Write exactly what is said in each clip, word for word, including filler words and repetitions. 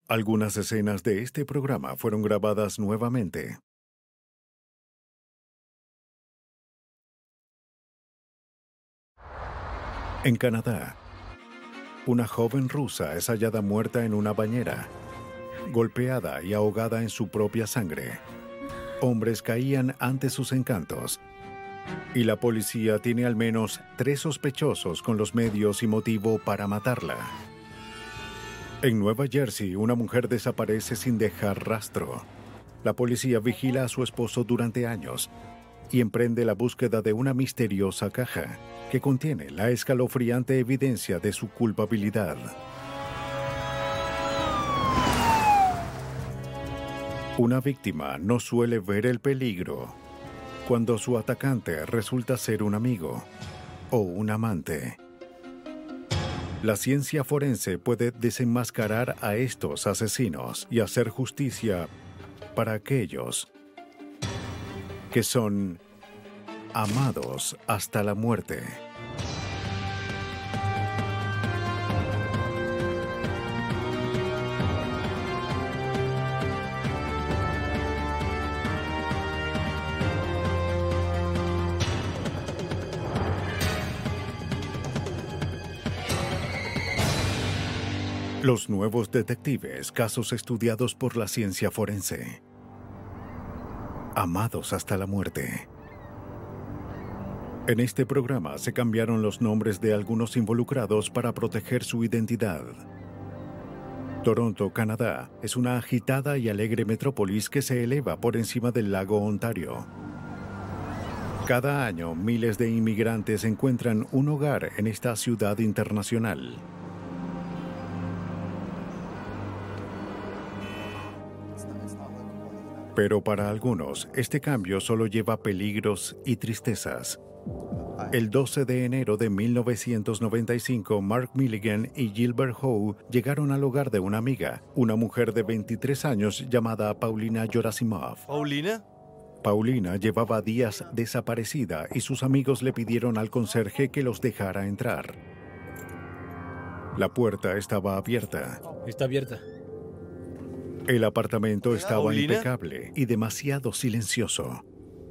Algunas escenas de este programa fueron grabadas nuevamente. En Canadá, una joven rusa es hallada muerta en una bañera, golpeada y ahogada en su propia sangre. Hombres caían ante sus encantos, y la policía tiene al menos tres sospechosos con los medios y motivo para matarla. En Nueva Jersey, una mujer desaparece sin dejar rastro. La policía vigila a su esposo durante años y emprende la búsqueda de una misteriosa caja que contiene la escalofriante evidencia de su culpabilidad. Una víctima no suele ver el peligro cuando su atacante resulta ser un amigo o un amante. La ciencia forense puede desenmascarar a estos asesinos y hacer justicia para aquellos que son amados hasta la muerte. Los nuevos detectives, casos estudiados por la ciencia forense. Amados hasta la muerte. En este programa se cambiaron los nombres de algunos involucrados para proteger su identidad. Toronto, Canadá, es una agitada y alegre metrópolis que se eleva por encima del lago Ontario. Cada año, miles de inmigrantes encuentran un hogar en esta ciudad internacional. Pero para algunos, este cambio solo lleva peligros y tristezas. El doce de enero de mil novecientos noventa y cinco, Mark Milligan y Gilbert Howe llegaron al hogar de una amiga, una mujer de veintitrés años llamada Paulina Gerasimov. ¿Paulina? Paulina llevaba días desaparecida y sus amigos le pidieron al conserje que los dejara entrar. La puerta estaba abierta. Está abierta. El apartamento estaba ¿Paulina? impecable y demasiado silencioso.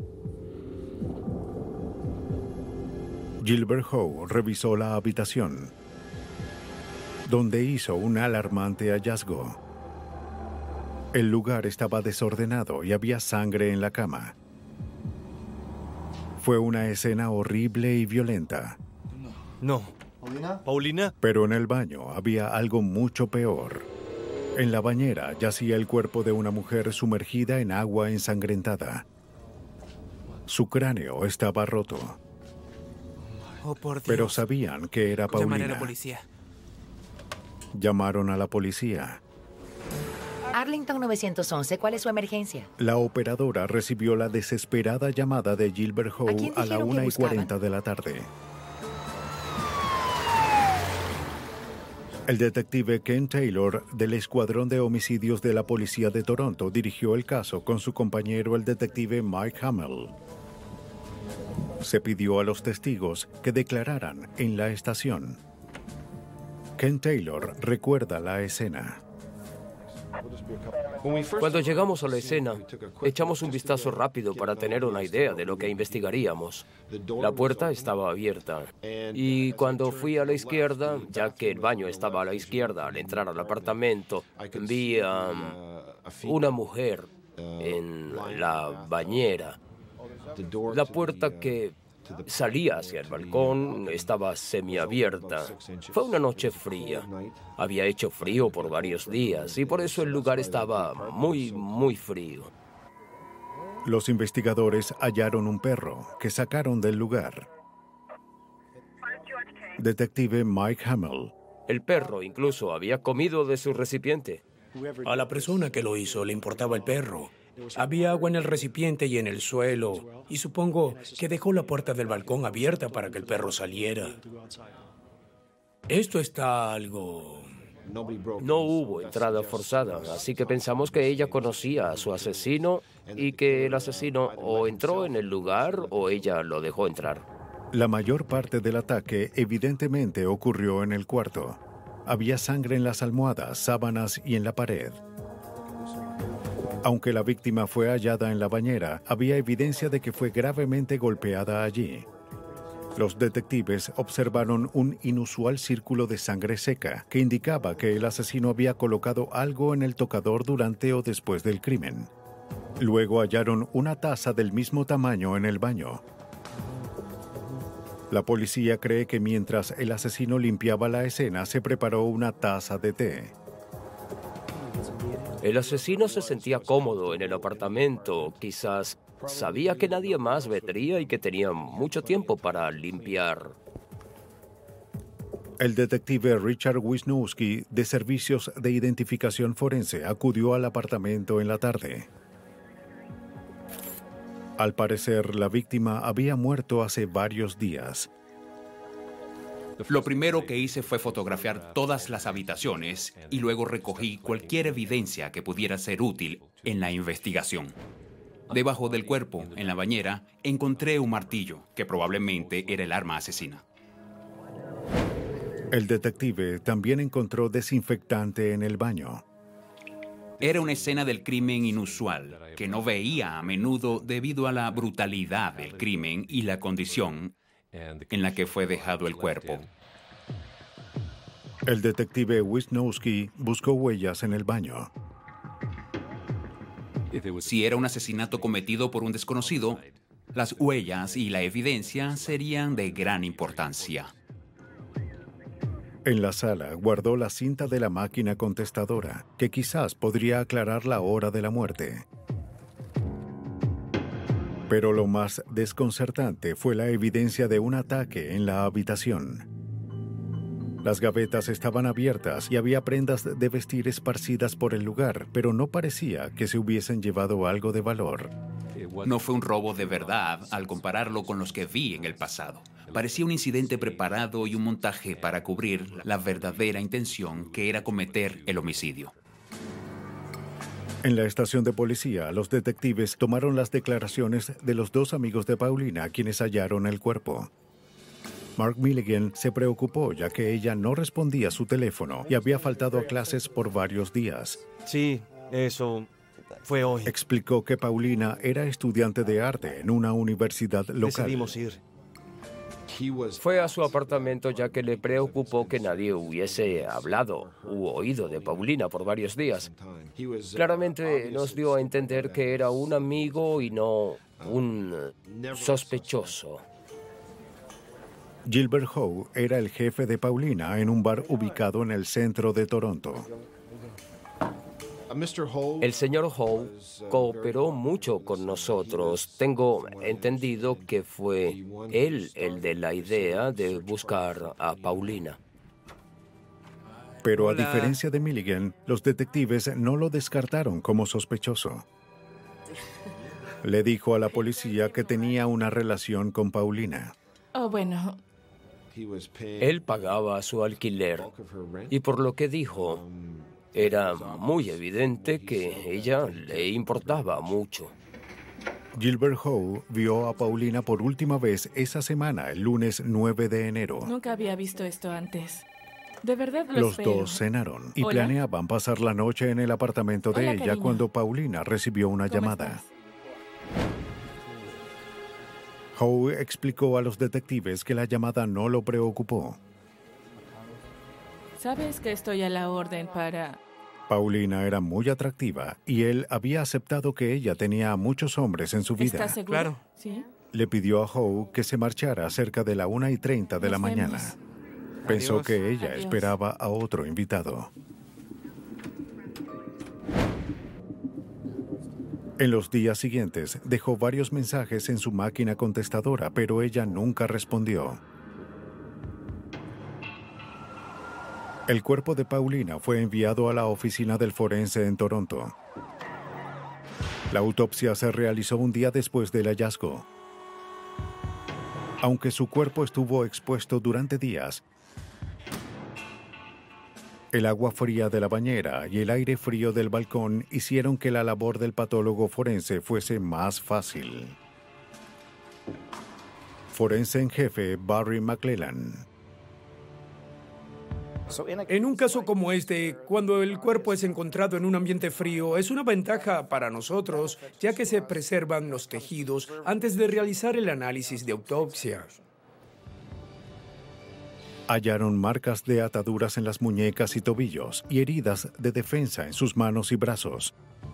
Gilbert Howe revisó la habitación, donde hizo un alarmante hallazgo. El lugar estaba desordenado y había sangre en la cama. Fue una escena horrible y violenta. No. ¿Paulina? ¿Paulina? Pero en el baño había algo mucho peor. En la bañera yacía el cuerpo de una mujer sumergida en agua ensangrentada. Su cráneo estaba roto. Oh, por Dios. Pero sabían que era Llamaré a Paulina. la policía. Llamaron a la policía. Arlington nueve once, ¿cuál es su emergencia? La operadora recibió la desesperada llamada de Gilbert ¿A Howe quién a la dijeron que una y buscaban? cuarenta de la tarde. El detective Ken Taylor, del Escuadrón de Homicidios de la Policía de Toronto, dirigió el caso con su compañero el detective Mike Hamill. Se pidió a los testigos que declararan en la estación. Ken Taylor recuerda la escena. Cuando llegamos a la escena, echamos un vistazo rápido para tener una idea de lo que investigaríamos. La puerta estaba abierta. Y cuando fui a la izquierda, ya que el baño estaba a la izquierda al entrar al apartamento, vi a um, una mujer en la bañera. La puerta que salía hacia el balcón estaba semiabierta. Fue una noche fría. Había hecho frío por varios días y por eso el lugar estaba muy, muy frío. Los investigadores hallaron un perro que sacaron del lugar. Detective Mike Hamill. El perro incluso había comido de su recipiente. A la persona que lo hizo le importaba el perro. Había agua en el recipiente y en el suelo, y supongo que dejó la puerta del balcón abierta para que el perro saliera. Esto está algo... No hubo entrada forzada, así que pensamos que ella conocía a su asesino y que el asesino o entró en el lugar o ella lo dejó entrar. La mayor parte del ataque evidentemente ocurrió en el cuarto. Había sangre en las almohadas, sábanas y en la pared. Aunque la víctima fue hallada en la bañera, había evidencia de que fue gravemente golpeada allí. Los detectives observaron un inusual círculo de sangre seca que indicaba que el asesino había colocado algo en el tocador durante o después del crimen. Luego hallaron una taza del mismo tamaño en el baño. La policía cree que mientras el asesino limpiaba la escena, se preparó una taza de té. El asesino se sentía cómodo en el apartamento. Quizás sabía que nadie más vendría y que tenía mucho tiempo para limpiar. El detective Richard Wisniewski, de Servicios de Identificación Forense, acudió al apartamento en la tarde. Al parecer, la víctima había muerto hace varios días. Lo primero que hice fue fotografiar todas las habitaciones y luego recogí cualquier evidencia que pudiera ser útil en la investigación. Debajo del cuerpo, en la bañera, encontré un martillo, que probablemente era el arma asesina. El detective también encontró desinfectante en el baño. Era una escena del crimen inusual, que no veía a menudo debido a la brutalidad del crimen y la condición en la que fue dejado el cuerpo. El detective Wisniewski buscó huellas en el baño. Si era un asesinato cometido por un desconocido, las huellas y la evidencia serían de gran importancia. En la sala guardó la cinta de la máquina contestadora, que quizás podría aclarar la hora de la muerte. Pero lo más desconcertante fue la evidencia de un ataque en la habitación. Las gavetas estaban abiertas y había prendas de vestir esparcidas por el lugar, pero no parecía que se hubiesen llevado algo de valor. No fue un robo de verdad al compararlo con los que vi en el pasado. Parecía un incidente preparado y un montaje para cubrir la verdadera intención, que era cometer el homicidio. En la estación de policía, los detectives tomaron las declaraciones de los dos amigos de Paulina, quienes hallaron el cuerpo. Mark Milligan se preocupó, ya que ella no respondía a su teléfono y había faltado a clases por varios días. Sí, eso fue hoy. Explicó que Paulina era estudiante de arte en una universidad local. Decidimos ir. Fue a su apartamento ya que le preocupó que nadie hubiese hablado u oído de Paulina por varios días. Claramente nos dio a entender que era un amigo y no un sospechoso. Gilbert Howe era el jefe de Paulina en un bar ubicado en el centro de Toronto. El señor Howe cooperó mucho con nosotros. Tengo entendido que fue él el de la idea de buscar a Paulina. Pero a Hola. diferencia de Milligan, los detectives no lo descartaron como sospechoso. Le dijo a la policía que tenía una relación con Paulina. Oh, bueno, Él pagaba su alquiler y por lo que dijo, era muy evidente que ella le importaba mucho. Gilbert Howe vio a Paulina por última vez esa semana, el lunes nueve de enero. nunca había visto esto antes. De verdad lo Los espero. dos cenaron y Hola. planeaban pasar la noche en el apartamento de Hola, ella cariño. cuando Paulina recibió una ¿Cómo llamada. estás? Howe explicó a los detectives que la llamada no lo preocupó. Sabes que estoy a la orden para... Paulina era muy atractiva y él había aceptado que ella tenía a muchos hombres en su vida. ¿Estás seguro? Claro. ¿Sí? Le pidió a Howe que se marchara cerca de la una y treinta de la Nos mañana. vemos. Pensó Adiós. que ella Adiós. esperaba a otro invitado. En los días siguientes, dejó varios mensajes en su máquina contestadora, pero ella nunca respondió. El cuerpo de Paulina fue enviado a la oficina del forense en Toronto. La autopsia se realizó un día después del hallazgo. Aunque su cuerpo estuvo expuesto durante días, el agua fría de la bañera y el aire frío del balcón hicieron que la labor del patólogo forense fuese más fácil. Forense en jefe Barry McClellan. En un caso como este, cuando el cuerpo es encontrado en un ambiente frío, es una ventaja para nosotros, ya que se preservan los tejidos antes de realizar el análisis de autopsia. Hallaron marcas de ataduras en las muñecas y tobillos y heridas de defensa en sus manos y brazos.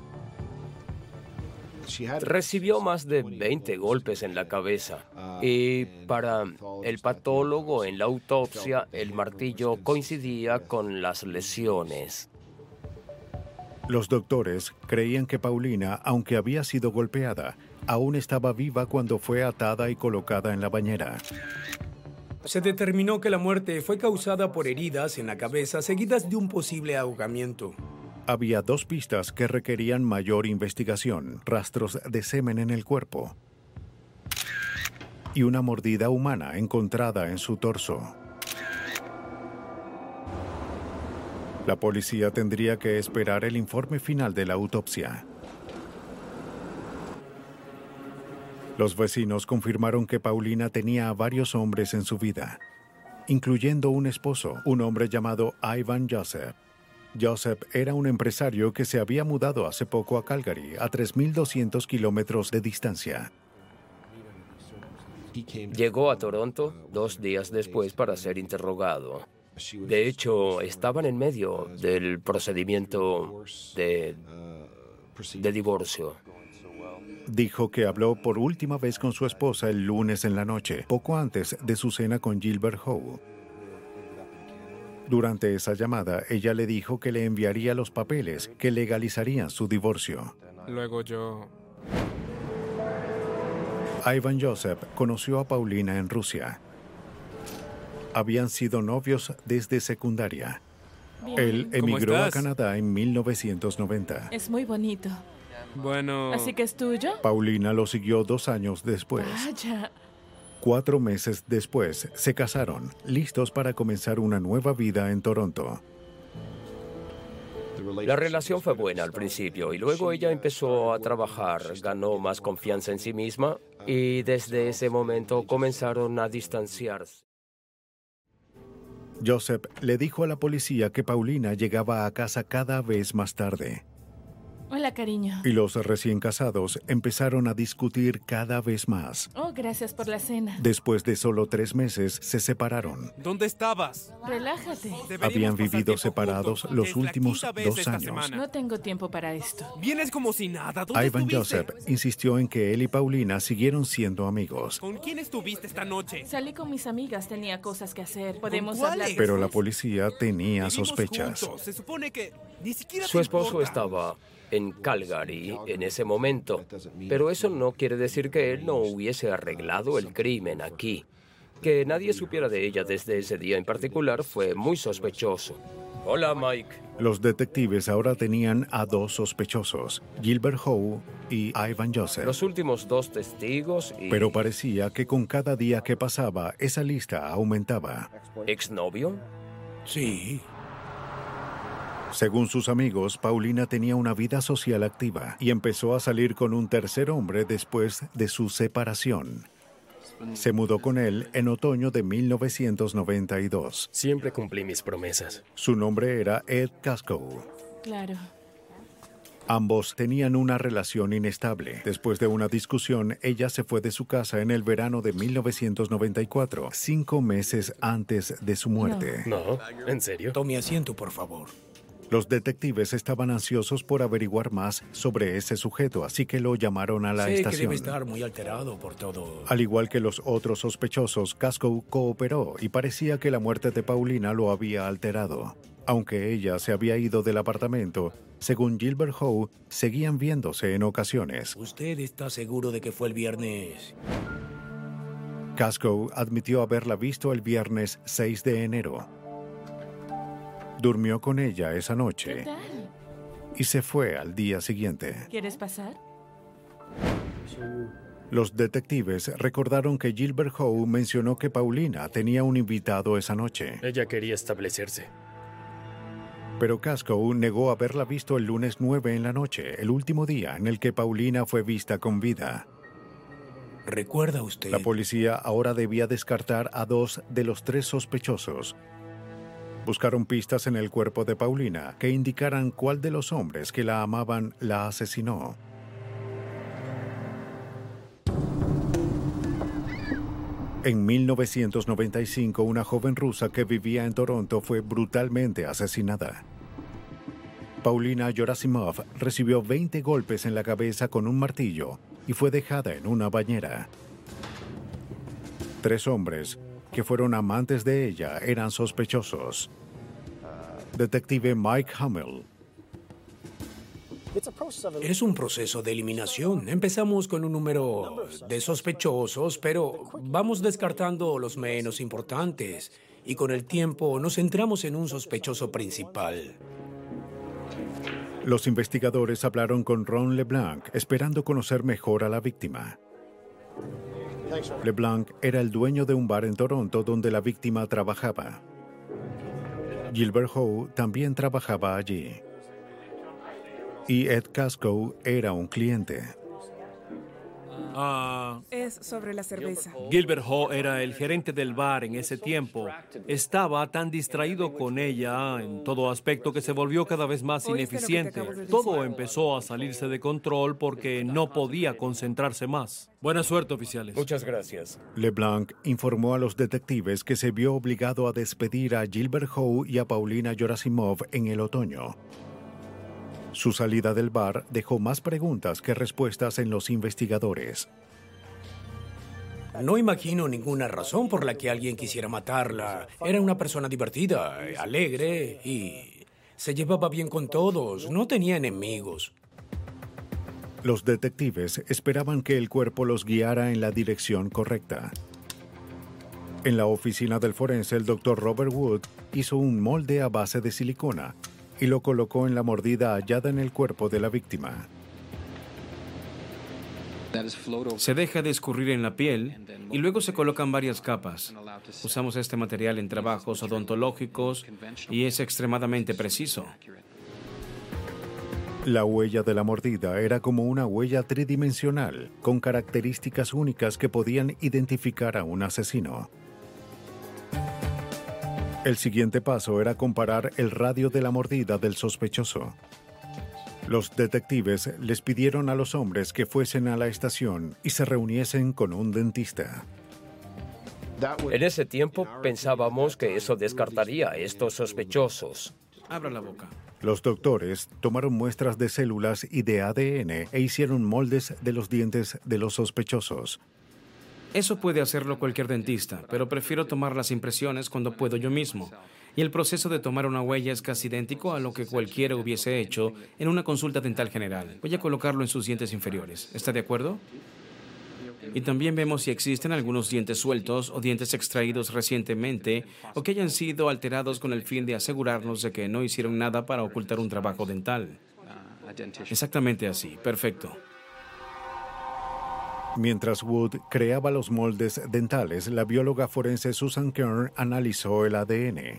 Recibió más de veinte golpes en la cabeza y para el patólogo en la autopsia el martillo coincidía con las lesiones. Los doctores creían que Paulina, aunque había sido golpeada, aún estaba viva cuando fue atada y colocada en la bañera. Se determinó que la muerte fue causada por heridas en la cabeza seguidas de un posible ahogamiento. Había dos pistas que requerían mayor investigación: rastros de semen en el cuerpo y una mordida humana encontrada en su torso. La policía tendría que esperar el informe final de la autopsia. Los vecinos confirmaron que Paulina tenía a varios hombres en su vida, incluyendo un esposo, un hombre llamado Ivan Joseph. Joseph era un empresario que se había mudado hace poco a Calgary, a tres mil doscientos kilómetros de distancia. Llegó a Toronto dos días después para ser interrogado. De hecho, estaban en medio del procedimiento de, de divorcio. Dijo que habló por última vez con su esposa el lunes en la noche, poco antes de su cena con Gilbert Howe. Durante esa llamada, ella le dijo que le enviaría los papeles que legalizarían su divorcio. Luego yo... Ivan Joseph conoció a Paulina en Rusia. Habían sido novios desde secundaria. Bien. Él emigró ¿Cómo a estás? Canadá en mil novecientos noventa. Es muy bonito. Bueno... ¿Así que es tuyo? Paulina lo siguió dos años después. Vaya. Cuatro meses después, se casaron, listos para comenzar una nueva vida en Toronto. La relación fue buena al principio y luego ella empezó a trabajar, ganó más confianza en sí misma y desde ese momento comenzaron a distanciarse. Joseph le dijo a la policía que Paulina llegaba a casa cada vez más tarde. Hola, cariño. Y los recién casados empezaron a discutir cada vez más. Oh, gracias por la cena. Después de solo tres meses, se separaron. ¿Dónde estabas? Relájate. Deberíamos Habían pasar vivido tiempo separados juntos. los Es la últimos quinta vez dos esta años. semana. No tengo tiempo para esto. Vienes como si nada. ¿Dónde Ivan estuviste? Joseph insistió en que él y Paulina siguieron siendo amigos. ¿Con quién estuviste esta noche? Salí con mis amigas, tenía cosas que hacer. Podemos cuáles? hablar Pero la después. policía tenía Vivimos sospechas. juntos. Se supone que ni siquiera Su te esposo importa. estaba en Calgary en ese momento, pero eso no quiere decir que él no hubiese arreglado el crimen aquí. Que nadie supiera de ella desde ese día en particular fue muy sospechoso. Hola, Mike. Los detectives ahora tenían a dos sospechosos, Gilbert Howe y Ivan Joseph. Los últimos dos testigos y... Pero parecía que con cada día que pasaba, esa lista aumentaba. ¿Exnovio? Sí. Según sus amigos, Paulina tenía una vida social activa y empezó a salir con un tercer hombre después de su separación. Se mudó con él en otoño de mil novecientos noventa y dos. Siempre cumplí mis promesas. Su nombre era Ed Casco. Claro. Ambos tenían una relación inestable. Después de una discusión, ella se fue de su casa en el verano de mil novecientos noventa y cuatro, cinco meses antes de su muerte. No, ¿en serio? Tome asiento, por favor. Los detectives estaban ansiosos por averiguar más sobre ese sujeto, así que lo llamaron a la Sé que estación. debe estar muy alterado por todo. Al igual que los otros sospechosos, Casco cooperó y parecía que la muerte de Paulina lo había alterado. Aunque ella se había ido del apartamento, según Gilbert Howe, seguían viéndose en ocasiones. ¿Usted está seguro de que fue el viernes? Casco admitió haberla visto el viernes seis de enero. Durmió con ella esa ¿Qué noche tal? y se fue al día siguiente. ¿Quieres pasar? Los detectives recordaron que Gilbert Howe mencionó que Paulina tenía un invitado esa noche, Ella quería establecerse. pero Casco negó haberla visto el lunes nueve en la noche, el último día en el que Paulina fue vista con vida. ¿Recuerda usted? La policía ahora debía descartar a dos de los tres sospechosos. Buscaron pistas en el cuerpo de Paulina que indicaran cuál de los hombres que la amaban la asesinó. En mil novecientos noventa y cinco, una joven rusa que vivía en Toronto fue brutalmente asesinada. Paulina Gerasimov recibió veinte golpes en la cabeza con un martillo y fue dejada en una bañera. Tres hombres, que fueron amantes de ella, eran sospechosos. Detective Mike Hummel. Es un proceso de eliminación. Empezamos con un número de sospechosos, pero vamos descartando los menos importantes. Y con el tiempo nos centramos en un sospechoso principal. Los investigadores hablaron con Ron LeBlanc, esperando conocer mejor a la víctima. LeBlanc era el dueño de un bar en Toronto donde la víctima trabajaba. Gilbert Howe también trabajaba allí. Y Ed Casco era un cliente. Ah, Es sobre la cerveza. Gilbert Howe era el gerente del bar en ese tiempo. Estaba tan distraído con ella en todo aspecto que se volvió cada vez más ¿Oíste lo que te ineficiente. acabo de decir? Todo empezó a salirse de control porque no podía concentrarse más. Buena suerte, oficiales. Muchas gracias. LeBlanc informó a los detectives que se vio obligado a despedir a Gilbert Howe y a Paulina Gerasimov en el otoño. Su salida del bar dejó más preguntas que respuestas en los investigadores. No imagino ninguna razón por la que alguien quisiera matarla. Era una persona divertida, alegre y se llevaba bien con todos. No tenía enemigos. Los detectives esperaban que el cuerpo los guiara en la dirección correcta. En la oficina del forense, el doctor Robert Wood hizo un molde a base de silicona y lo colocó en la mordida hallada en el cuerpo de la víctima. Se deja de escurrir en la piel y luego se colocan varias capas. Usamos este material en trabajos odontológicos y es extremadamente preciso. La huella de la mordida era como una huella tridimensional, con características únicas que podían identificar a un asesino. El siguiente paso era comparar el radio de la mordida del sospechoso. Los detectives les pidieron a los hombres que fuesen a la estación y se reuniesen con un dentista. En ese tiempo pensábamos que eso descartaría a estos sospechosos. Abra la boca. Los doctores tomaron muestras de células y de A D N e hicieron moldes de los dientes de los sospechosos. Eso puede hacerlo cualquier dentista, pero prefiero tomar las impresiones cuando puedo yo mismo. Y el proceso de tomar una huella es casi idéntico a lo que cualquiera hubiese hecho en una consulta dental general. Voy a colocarlo en sus dientes inferiores. ¿Está de acuerdo? Y también vemos si existen algunos dientes sueltos o dientes extraídos recientemente o que hayan sido alterados con el fin de asegurarnos de que no hicieron nada para ocultar un trabajo dental. Exactamente así. Perfecto. Mientras Wood creaba los moldes dentales, la bióloga forense Susan Kern analizó el A D N.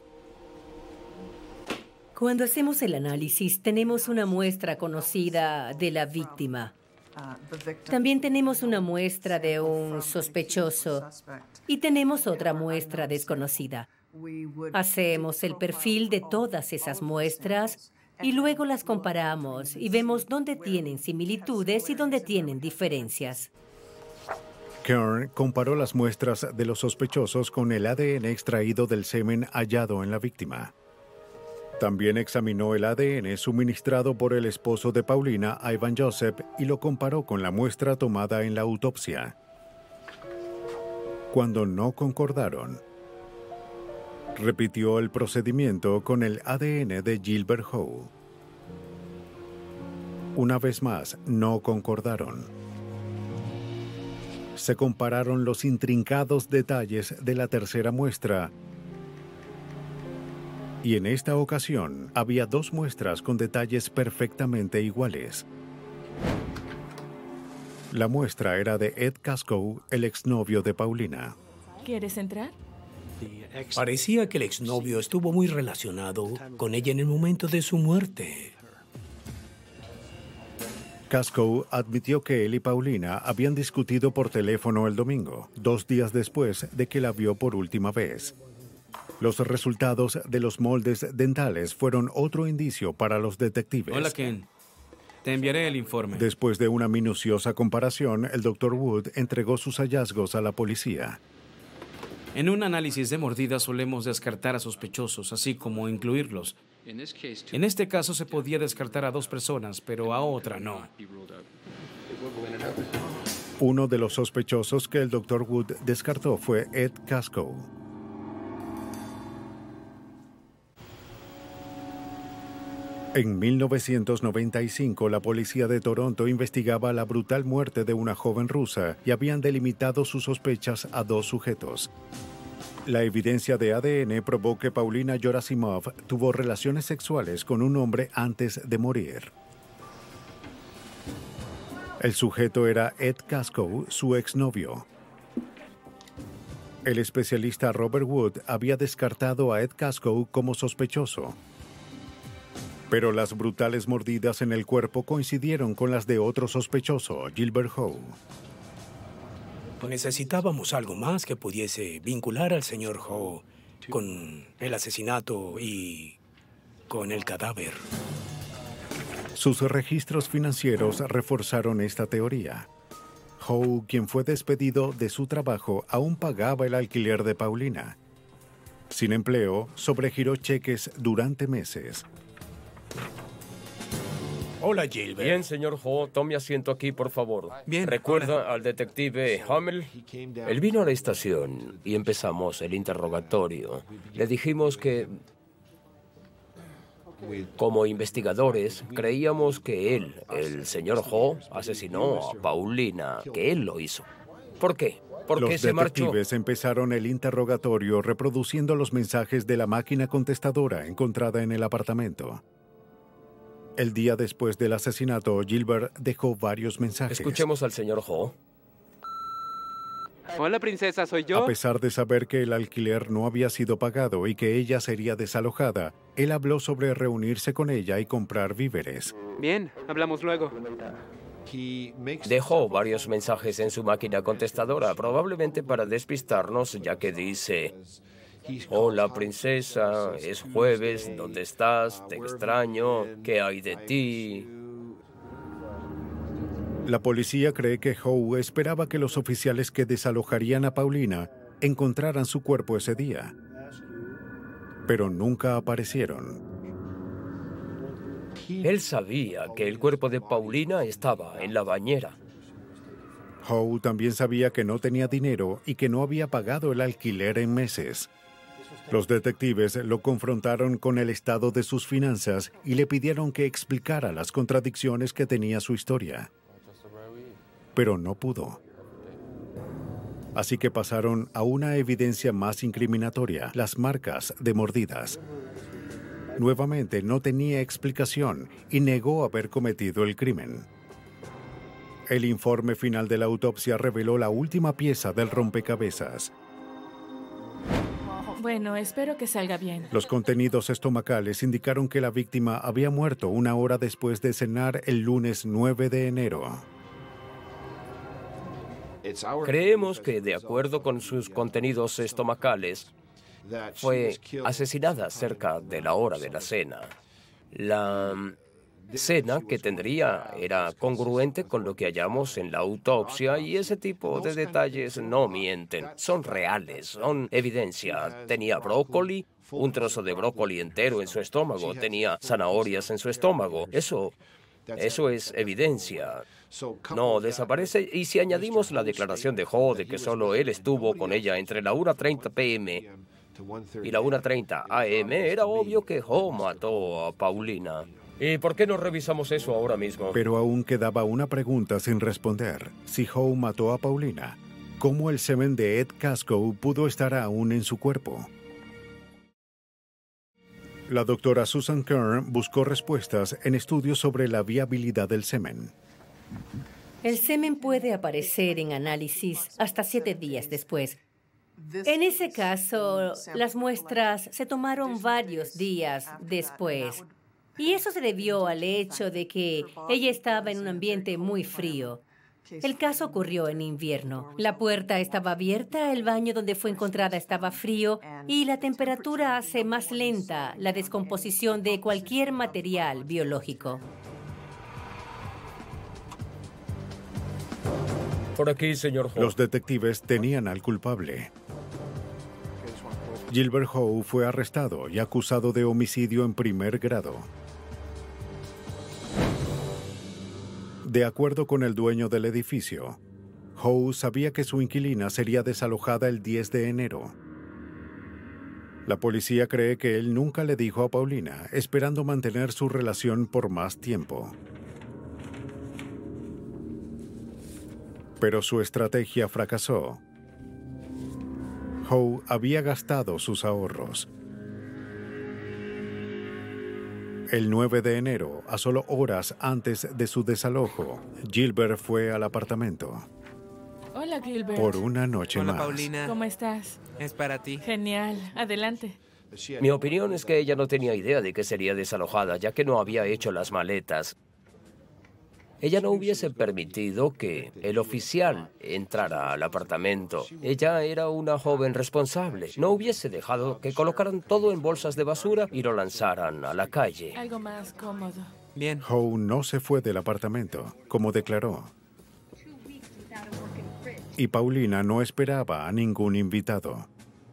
Cuando hacemos el análisis, tenemos una muestra conocida de la víctima. También tenemos una muestra de un sospechoso y tenemos otra muestra desconocida. Hacemos el perfil de todas esas muestras y luego las comparamos y vemos dónde tienen similitudes y dónde tienen diferencias. Kern comparó las muestras de los sospechosos con el A D N extraído del semen hallado en la víctima. También examinó el A D N suministrado por el esposo de Paulina, Ivan Joseph, y lo comparó con la muestra tomada en la autopsia. Cuando no concordaron, repitió el procedimiento con el A D N de Gilbert Howe. Una vez más, no concordaron. Se compararon los intrincados detalles de la tercera muestra y en esta ocasión había dos muestras con detalles perfectamente iguales. La muestra era de Ed Casco, el exnovio de Paulina. ¿Quieres entrar? Parecía que el exnovio estuvo muy relacionado con ella en el momento de su muerte. Casco admitió que él y Paulina habían discutido por teléfono el domingo, dos días después de que la vio por última vez. Los resultados de los moldes dentales fueron otro indicio para los detectives. Hola, Ken. Te enviaré el informe. Después de una minuciosa comparación, el doctor Wood entregó sus hallazgos a la policía. En un análisis de mordidas solemos descartar a sospechosos, así como incluirlos. En este caso se podía descartar a dos personas, pero a otra no. Uno de los sospechosos que el doctor Wood descartó fue Ed Casco. En mil novecientos noventa y cinco, la policía de Toronto investigaba la brutal muerte de una joven rusa y habían delimitado sus sospechas a dos sujetos. La evidencia de A D N probó que Paulina Yerasimov tuvo relaciones sexuales con un hombre antes de morir. El sujeto era Ed Casco, su exnovio. El especialista Robert Wood había descartado a Ed Casco como sospechoso. Pero las brutales mordidas en el cuerpo coincidieron con las de otro sospechoso, Gilbert Howe. Necesitábamos algo más que pudiese vincular al señor Howe con el asesinato y con el cadáver. Sus registros financieros reforzaron esta teoría. Howe, quien fue despedido de su trabajo, aún pagaba el alquiler de Paulina. Sin empleo, sobregiró cheques durante meses. Hola, Gilbert. Bien, señor Ho, tome asiento aquí, por favor. Bien. ¿Recuerda hola. al detective Hummel? Él vino a la estación y empezamos el interrogatorio. Le dijimos que, como investigadores, creíamos que él, el señor Ho, asesinó a Paulina, que él lo hizo. ¿Por qué? ¿Por qué Los se marchó? detectives empezaron el interrogatorio reproduciendo los mensajes de la máquina contestadora encontrada en el apartamento. El día después del asesinato, Gilbert dejó varios mensajes. Escuchemos al señor Ho. Hola, princesa, ¿soy yo? A pesar de saber que el alquiler no había sido pagado y que ella sería desalojada, él habló sobre reunirse con ella y comprar víveres. Bien, hablamos luego. Dejó varios mensajes en su máquina contestadora, probablemente para despistarnos, ya que dice: hola, princesa, es jueves, ¿dónde estás? Te extraño, ¿qué hay de ti? La policía cree que Howe esperaba que los oficiales que desalojarían a Paulina encontraran su cuerpo ese día, pero nunca aparecieron. Él sabía que el cuerpo de Paulina estaba en la bañera. Howe también sabía que no tenía dinero y que no había pagado el alquiler en meses. Los detectives lo confrontaron con el estado de sus finanzas y le pidieron que explicara las contradicciones que tenía su historia. Pero no pudo. Así que pasaron a una evidencia más incriminatoria, las marcas de mordidas. Nuevamente no tenía explicación y negó haber cometido el crimen. El informe final de la autopsia reveló la última pieza del rompecabezas. Bueno, espero que salga bien. Los contenidos estomacales indicaron que la víctima había muerto una hora después de cenar el lunes nueve de enero. Creemos que, de acuerdo con sus contenidos estomacales, fue asesinada cerca de la hora de la cena. La cena que tendría era congruente con lo que hallamos en la autopsia y ese tipo de detalles no mienten, son reales, son evidencia. Tenía brócoli, un trozo de brócoli entero en su estómago, tenía zanahorias en su estómago. Eso, eso es evidencia. No desaparece, y si añadimos la declaración de Ho de que solo él estuvo con ella entre la una treinta p m y la una treinta a m, era obvio que Ho mató a Paulina. ¿Y por qué no revisamos eso ahora mismo? Pero aún quedaba una pregunta sin responder. Si Howe mató a Paulina, ¿cómo el semen de Ed Casco pudo estar aún en su cuerpo? La doctora Susan Kern buscó respuestas en estudios sobre la viabilidad del semen. El semen puede aparecer en análisis hasta siete días después. En ese caso, las muestras se tomaron varios días después. Y eso se debió al hecho de que ella estaba en un ambiente muy frío. El caso ocurrió en invierno. La puerta estaba abierta, el baño donde fue encontrada estaba frío y la temperatura hace más lenta la descomposición de cualquier material biológico. Por aquí, señor Howe. Los detectives tenían al culpable. Gilbert Howe fue arrestado y acusado de homicidio en primer grado. De acuerdo con el dueño del edificio, Howe sabía que su inquilina sería desalojada el diez de enero. La policía cree que él nunca le dijo a Paulina, esperando mantener su relación por más tiempo. Pero su estrategia fracasó. Howe había gastado sus ahorros. El nueve de enero, a solo horas antes de su desalojo, Gilbert fue al apartamento. Hola, Gilbert. Por una noche Hola, más. Paulina. ¿Cómo estás? Es para ti. Genial. Adelante. Mi opinión es que ella no tenía idea de que sería desalojada, ya que no había hecho las maletas. Ella no hubiese permitido que el oficial entrara al apartamento. Ella era una joven responsable. No hubiese dejado que colocaran todo en bolsas de basura y lo lanzaran a la calle. Algo más cómodo. Bien. Howe no se fue del apartamento, como declaró. Y Paulina no esperaba a ningún invitado.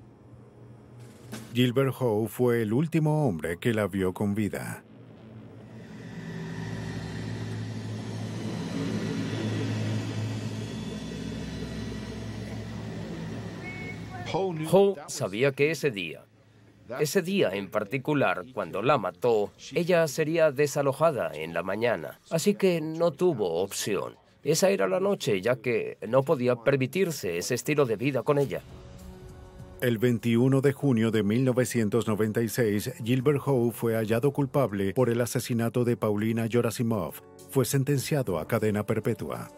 Gilbert Howe fue el último hombre que la vio con vida. Howe sabía que ese día, ese día en particular, cuando la mató, ella sería desalojada en la mañana. Así que no tuvo opción. Esa era la noche, ya que no podía permitirse ese estilo de vida con ella. El veintiuno de junio de mil novecientos noventa y seis, Gilbert Howe fue hallado culpable por el asesinato de Paulina Gerasimov. Fue sentenciado a cadena perpetua.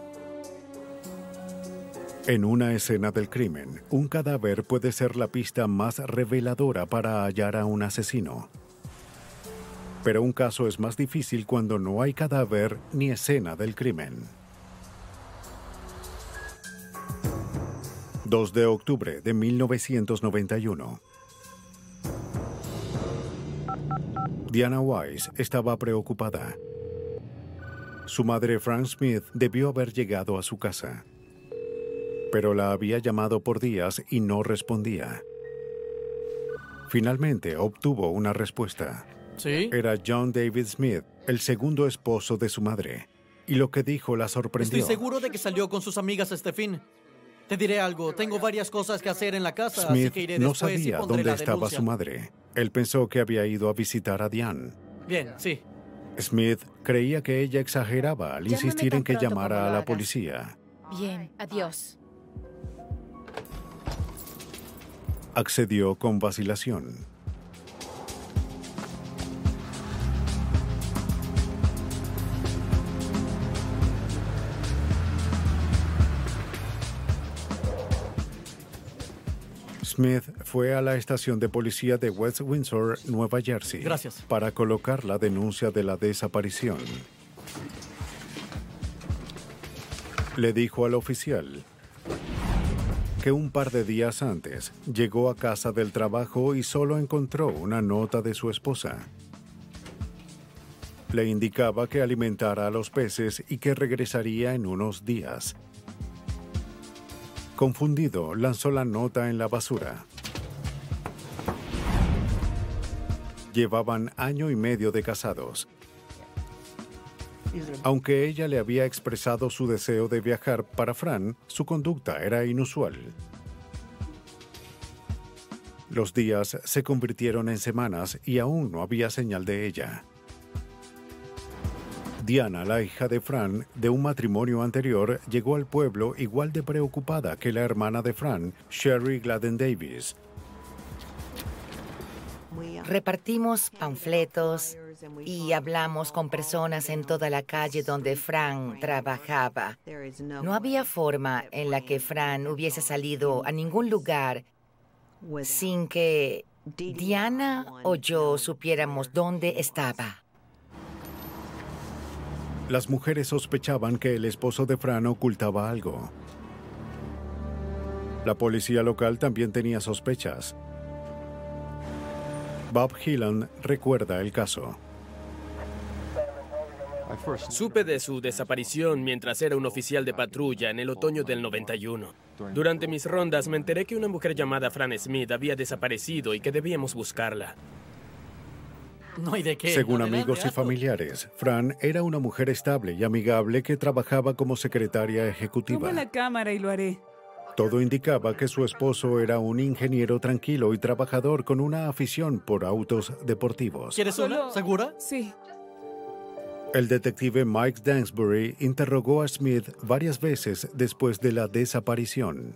En una escena del crimen, un cadáver puede ser la pista más reveladora para hallar a un asesino. Pero un caso es más difícil cuando no hay cadáver ni escena del crimen. dos de octubre de mil novecientos noventa y uno. Diana Weiss estaba preocupada. Su madre, Fran Smith, debió haber llegado a su casa, pero la había llamado por días y no respondía. Finalmente obtuvo una respuesta. ¿Sí? Era John David Smith, el segundo esposo de su madre, y lo que dijo la sorprendió. Estoy seguro de que salió con sus amigas este fin. Te diré algo, tengo varias cosas que hacer en la casa, Smith así que iré no después y sabía pondré dónde la estaba denuncia. su madre. Él pensó que había ido a visitar a Diane. Bien, sí. Smith creía que ella exageraba al Llámame insistir tan en que pronto llamara como a lo la hagas. policía. Bien, adiós. Accedió con vacilación. Smith fue a la estación de policía de West Windsor, Nueva Jersey, Gracias. para colocar la denuncia de la desaparición. Le dijo al oficial que un par de días antes llegó a casa del trabajo y solo encontró una nota de su esposa. Le indicaba que alimentara a los peces y que regresaría en unos días. Confundido, lanzó la nota en la basura. Llevaban año y medio de casados. Aunque ella le había expresado su deseo de viajar, para Fran, su conducta era inusual. Los días se convirtieron en semanas y aún no había señal de ella. Diana, la hija de Fran, de un matrimonio anterior, llegó al pueblo igual de preocupada que la hermana de Fran, Sherry Gladden Davis. Repartimos panfletos y hablamos con personas en toda la calle donde Fran trabajaba. No había forma en la que Fran hubiese salido a ningún lugar sin que Diana o yo supiéramos dónde estaba. Las mujeres sospechaban que el esposo de Fran ocultaba algo. La policía local también tenía sospechas. Bob Hillan recuerda el caso. Supe de su desaparición mientras era un oficial de patrulla en el otoño del noventa y uno. Durante mis rondas me enteré que una mujer llamada Fran Smith había desaparecido y que debíamos buscarla. No hay de qué. Según amigos y familiares, Fran era una mujer estable y amigable que trabajaba como secretaria ejecutiva. Toma la cámara y lo haré. Todo indicaba que su esposo era un ingeniero tranquilo y trabajador con una afición por autos deportivos. ¿Quieres una? ¿Segura? Sí. El detective Mike Dansbury interrogó a Smith varias veces después de la desaparición.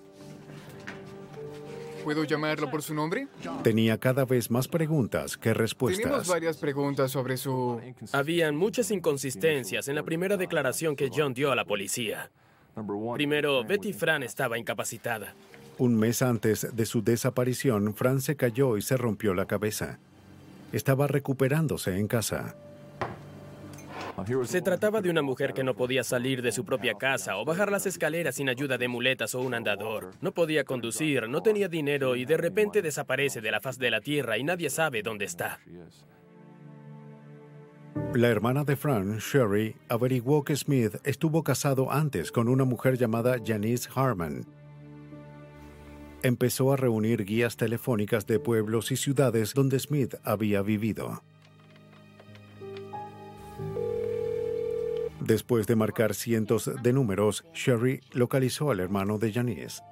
¿Puedo llamarlo por su nombre? Tenía cada vez más preguntas que respuestas. Tenemos varias preguntas sobre su... Habían muchas inconsistencias en la primera declaración que John dio a la policía. Primero, Betty Fran estaba incapacitada. Un mes antes de su desaparición, Fran se cayó y se rompió la cabeza. Estaba recuperándose en casa. Se trataba de una mujer que no podía salir de su propia casa o bajar las escaleras sin ayuda de muletas o un andador. No podía conducir, no tenía dinero y de repente desaparece de la faz de la tierra y nadie sabe dónde está. La hermana de Fran, Sherry, averiguó que Smith estuvo casado antes con una mujer llamada Janice Harman. Empezó a reunir guías telefónicas de pueblos y ciudades donde Smith había vivido. Después de marcar cientos de números, Sherry localizó al hermano de Janice.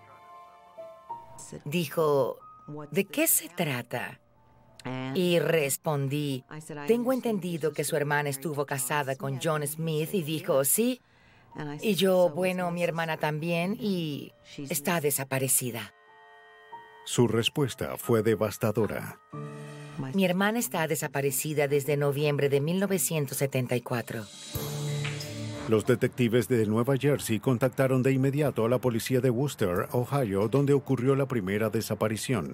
Dijo, ¿de qué se trata? Y respondí, tengo entendido que su hermana estuvo casada con John Smith y dijo, sí. Y yo, bueno, mi hermana también y está desaparecida. Su respuesta fue devastadora. Mi hermana está desaparecida desde noviembre de mil novecientos setenta y cuatro. Los detectives de Nueva Jersey contactaron de inmediato a la policía de Worcester, Ohio, donde ocurrió la primera desaparición.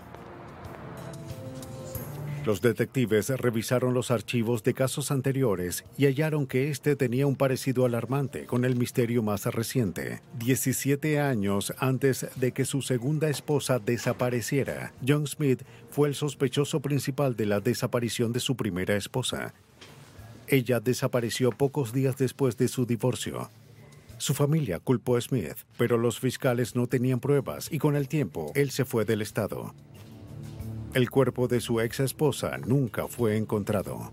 Los detectives revisaron los archivos de casos anteriores y hallaron que este tenía un parecido alarmante con el misterio más reciente. diecisiete años antes de que su segunda esposa desapareciera, John Smith fue el sospechoso principal de la desaparición de su primera esposa. Ella desapareció pocos días después de su divorcio. Su familia culpó a Smith, pero los fiscales no tenían pruebas y con el tiempo él se fue del estado. El cuerpo de su ex esposa nunca fue encontrado.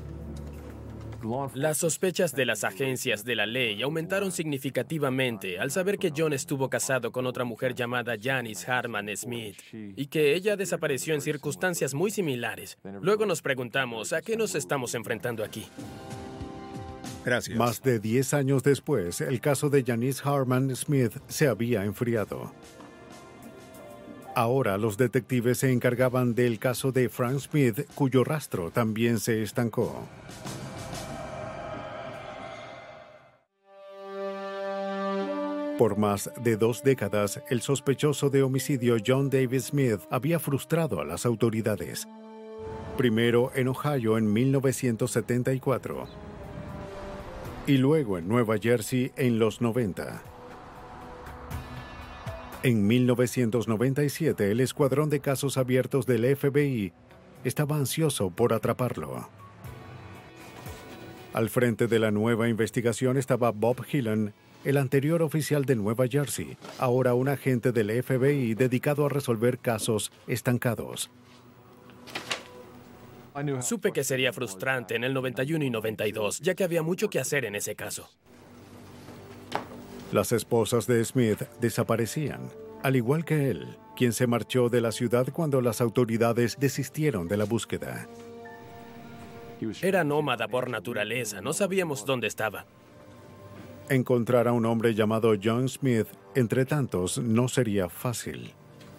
Las sospechas de las agencias de la ley aumentaron significativamente al saber que John estuvo casado con otra mujer llamada Janice Harman Smith y que ella desapareció en circunstancias muy similares. Luego nos preguntamos, ¿a qué nos estamos enfrentando aquí? Gracias. Más de diez años después, el caso de Janice Harman Smith se había enfriado. Ahora los detectives se encargaban del caso de Fran Smith, cuyo rastro también se estancó. Por más de dos décadas, el sospechoso de homicidio John David Smith había frustrado a las autoridades. Primero en Ohio en mil novecientos setenta y cuatro y luego en Nueva Jersey en los noventa. En mil novecientos noventa y siete, el escuadrón de casos abiertos del F B I estaba ansioso por atraparlo. Al frente de la nueva investigación estaba Bob Hillan, el anterior oficial de Nueva Jersey, ahora un agente del F B I dedicado a resolver casos estancados. Supe que sería frustrante en el noventa y uno y noventa y dos, ya que había mucho que hacer en ese caso. Las esposas de Smith desaparecían, al igual que él, quien se marchó de la ciudad cuando las autoridades desistieron de la búsqueda. Era nómada por naturaleza, no sabíamos dónde estaba. Encontrar a un hombre llamado John Smith entre tantos no sería fácil.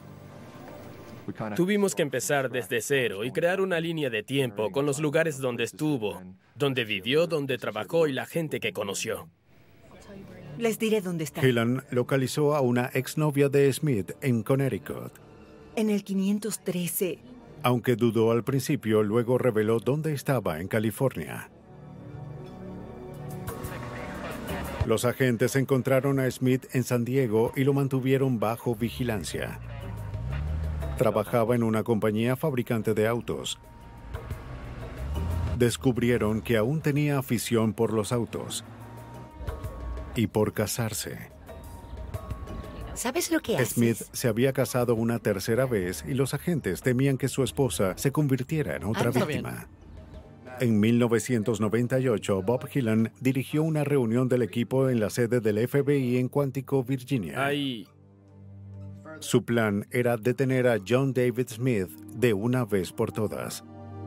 Tuvimos que empezar desde cero y crear una línea de tiempo con los lugares donde estuvo, donde vivió, donde trabajó y la gente que conoció. Les diré dónde está. Hillan localizó a una exnovia de Smith en Connecticut. En el quinientos trece. Aunque dudó al principio, luego reveló dónde estaba en California. Los agentes encontraron a Smith en San Diego y lo mantuvieron bajo vigilancia. Trabajaba en una compañía fabricante de autos. Descubrieron que aún tenía afición por los autos y por casarse. ¿Sabes lo que haces? Smith se había casado una tercera vez y los agentes temían que su esposa se convirtiera en otra Ah, está víctima. En mil novecientos noventa y ocho, Bob Hyland dirigió una reunión del equipo en la sede del F B I en Quantico, Virginia. Hay... Su plan era detener a John David Smith de una vez por todas.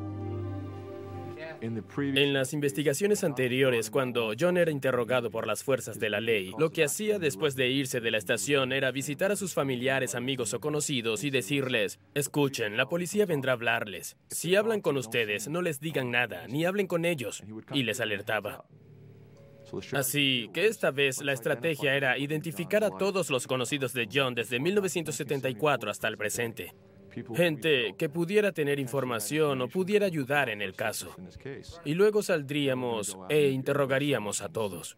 En las investigaciones anteriores, cuando John era interrogado por las fuerzas de la ley, lo que hacía después de irse de la estación era visitar a sus familiares, amigos o conocidos y decirles, escuchen, la policía vendrá a hablarles. Si hablan con ustedes, no les digan nada, ni hablen con ellos. Y les alertaba. Así que esta vez la estrategia era identificar a todos los conocidos de John desde mil novecientos setenta y cuatro hasta el presente. Gente que pudiera tener información o pudiera ayudar en el caso. Y luego saldríamos e interrogaríamos a todos.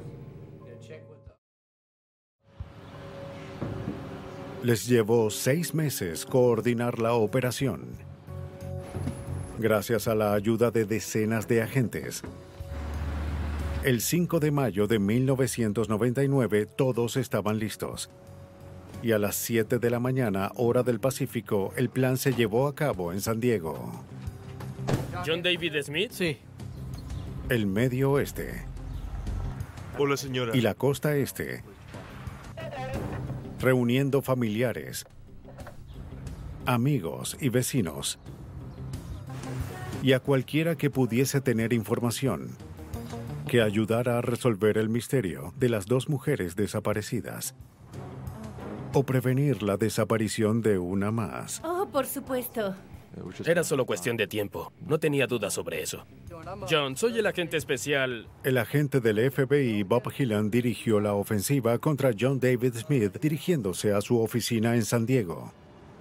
Les llevó seis meses coordinar la operación. Gracias a la ayuda de decenas de agentes. El cinco de mayo de mil novecientos noventa y nueve, todos estaban listos. Y a las siete de la mañana, hora del Pacífico, el plan se llevó a cabo en San Diego. ¿John David Smith? Sí. El medio oeste. Hola, señora. Y la costa este. Reuniendo familiares, amigos y vecinos. Y a cualquiera que pudiese tener información que ayudara a resolver el misterio de las dos mujeres desaparecidas. O prevenir la desaparición de una más. Oh, por supuesto. Era solo cuestión de tiempo. No tenía dudas sobre eso. John, soy el agente especial. El agente del F B I, Bob Hyland, dirigió la ofensiva contra John David Smith, dirigiéndose a su oficina en San Diego.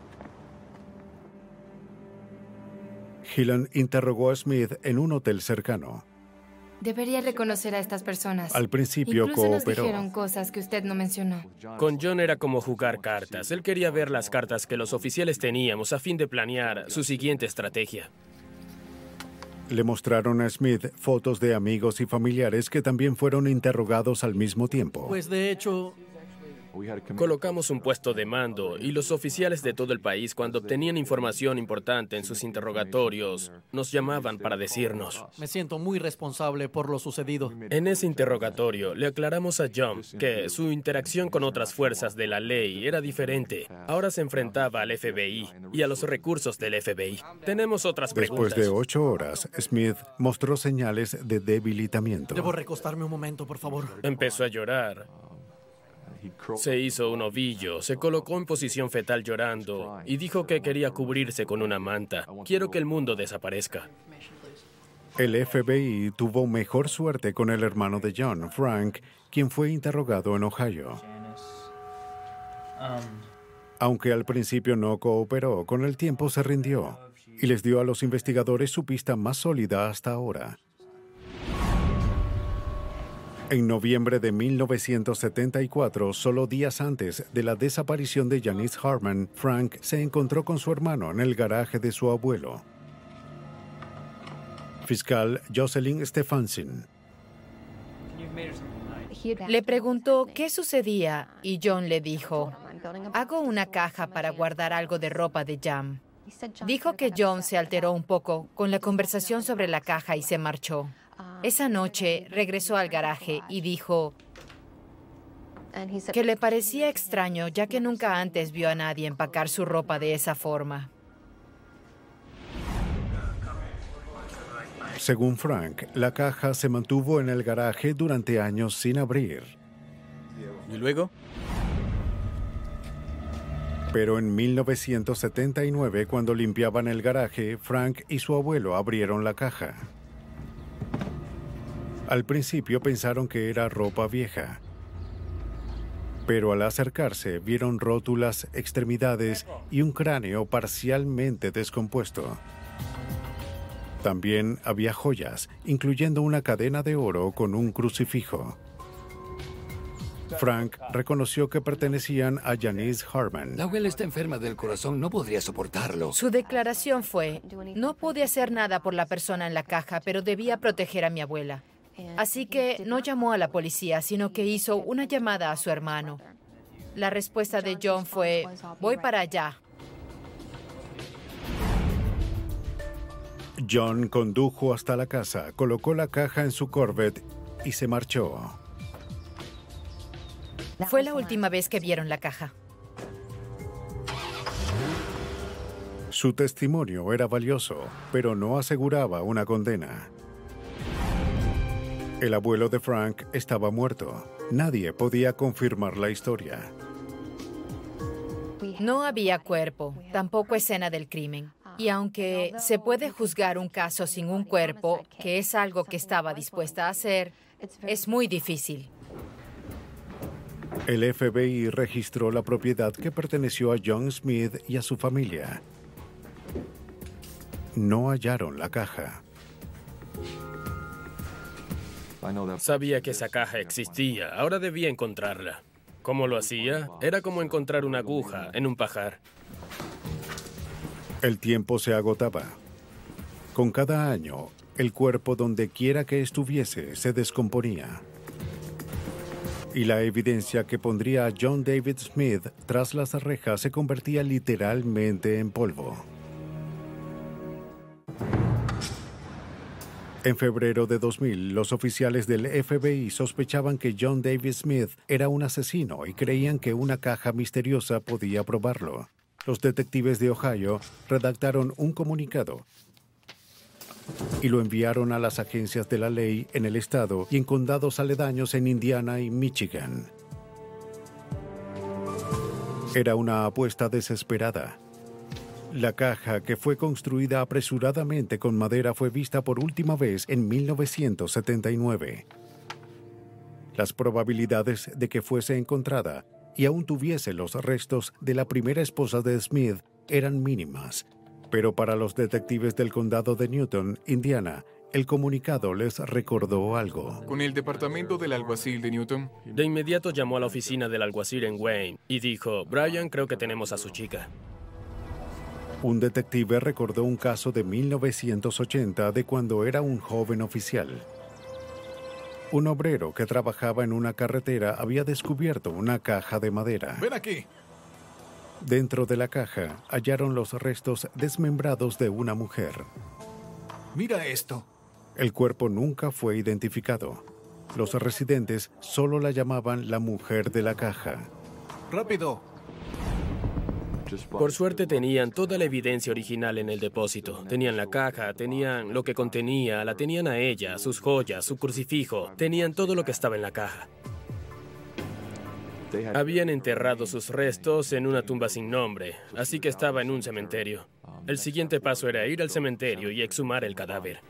Hyland interrogó a Smith en un hotel cercano. Debería reconocer a estas personas. Al principio Incluso nos cooperó. dijeron cosas que usted no mencionó. Con John era como jugar cartas. Él quería ver las cartas que los oficiales teníamos a fin de planear su siguiente estrategia. Le mostraron a Smith fotos de amigos y familiares que también fueron interrogados al mismo tiempo. Pues de hecho... Colocamos un puesto de mando y los oficiales de todo el país, cuando obtenían información importante en sus interrogatorios, nos llamaban para decirnos. Me siento muy responsable por lo sucedido. En ese interrogatorio le aclaramos a John que su interacción con otras fuerzas de la ley era diferente. Ahora se enfrentaba al F B I y a los recursos del F B I. Tenemos otras preguntas. Después de ocho horas, Smith mostró señales de debilitamiento. Debo recostarme un momento, por favor. Empezó a llorar. Se hizo un ovillo, se colocó en posición fetal llorando y dijo que quería cubrirse con una manta. Quiero que el mundo desaparezca. El F B I tuvo mejor suerte con el hermano de John, Frank, quien fue interrogado en Ohio. Aunque al principio no cooperó, con el tiempo se rindió y les dio a los investigadores su pista más sólida hasta ahora. En noviembre de mil novecientos setenta y cuatro, solo días antes de la desaparición de Janice Harman, Frank se encontró con su hermano en el garaje de su abuelo. Fiscal Jocelyn Stefanson. Le preguntó qué sucedía y John le dijo, hago una caja para guardar algo de ropa de Jam. Dijo que John se alteró un poco con la conversación sobre la caja y se marchó. Esa noche regresó al garaje y dijo que le parecía extraño ya que nunca antes vio a nadie empacar su ropa de esa forma. Según Frank, la caja se mantuvo en el garaje durante años sin abrir. ¿Y luego? Pero en mil novecientos setenta y nueve, cuando limpiaban el garaje, Frank y su abuelo abrieron la caja. Al principio pensaron que era ropa vieja, pero al acercarse vieron rótulas, extremidades y un cráneo parcialmente descompuesto. También había joyas, incluyendo una cadena de oro con un crucifijo. Frank reconoció que pertenecían a Janice Harman. La abuela está enferma del corazón, no podría soportarlo. Su declaración fue: no pude hacer nada por la persona en la caja, pero debía proteger a mi abuela. Así que no llamó a la policía, sino que hizo una llamada a su hermano. La respuesta de John fue: voy para allá. John condujo hasta la casa, colocó la caja en su Corvette y se marchó. Fue la última vez que vieron la caja. Su testimonio era valioso, pero no aseguraba una condena. El abuelo de Frank estaba muerto. Nadie podía confirmar la historia. No había cuerpo, tampoco escena del crimen. Y aunque se puede juzgar un caso sin un cuerpo, que es algo que estaba dispuesta a hacer, es muy difícil. El F B I registró la propiedad que perteneció a John Smith y a su familia. No hallaron la caja. Sabía que esa caja existía, ahora debía encontrarla. ¿Cómo lo hacía? Era como encontrar una aguja en un pajar. El tiempo se agotaba. Con cada año, el cuerpo donde quiera que estuviese se descomponía. Y la evidencia que pondría a John David Smith tras las rejas se convertía literalmente en polvo. En febrero de dos mil, los oficiales del F B I sospechaban que John David Smith era un asesino y creían que una caja misteriosa podía probarlo. Los detectives de Ohio redactaron un comunicado y lo enviaron a las agencias de la ley en el estado y en condados aledaños en Indiana y Michigan. Era una apuesta desesperada. La caja, que fue construida apresuradamente con madera, fue vista por última vez en mil novecientos setenta y nueve. Las probabilidades de que fuese encontrada y aún tuviese los restos de la primera esposa de Smith eran mínimas. Pero para los detectives del condado de Newton, Indiana, el comunicado les recordó algo. ¿Con el departamento del alguacil de Newton? De inmediato llamó a la oficina del alguacil en Wayne y dijo: Brian, creo que tenemos a su chica. Un detective recordó un caso de mil novecientos ochenta de cuando era un joven oficial. Un obrero que trabajaba en una carretera había descubierto una caja de madera. ¡Ven aquí! Dentro de la caja hallaron los restos desmembrados de una mujer. ¡Mira esto! El cuerpo nunca fue identificado. Los residentes solo la llamaban la mujer de la caja. ¡Rápido! Por suerte tenían toda la evidencia original en el depósito. Tenían la caja, tenían lo que contenía, la tenían a ella, sus joyas, su crucifijo. Tenían todo lo que estaba en la caja. Habían enterrado sus restos en una tumba sin nombre, así que estaba en un cementerio. El siguiente paso era ir al cementerio y exhumar el cadáver.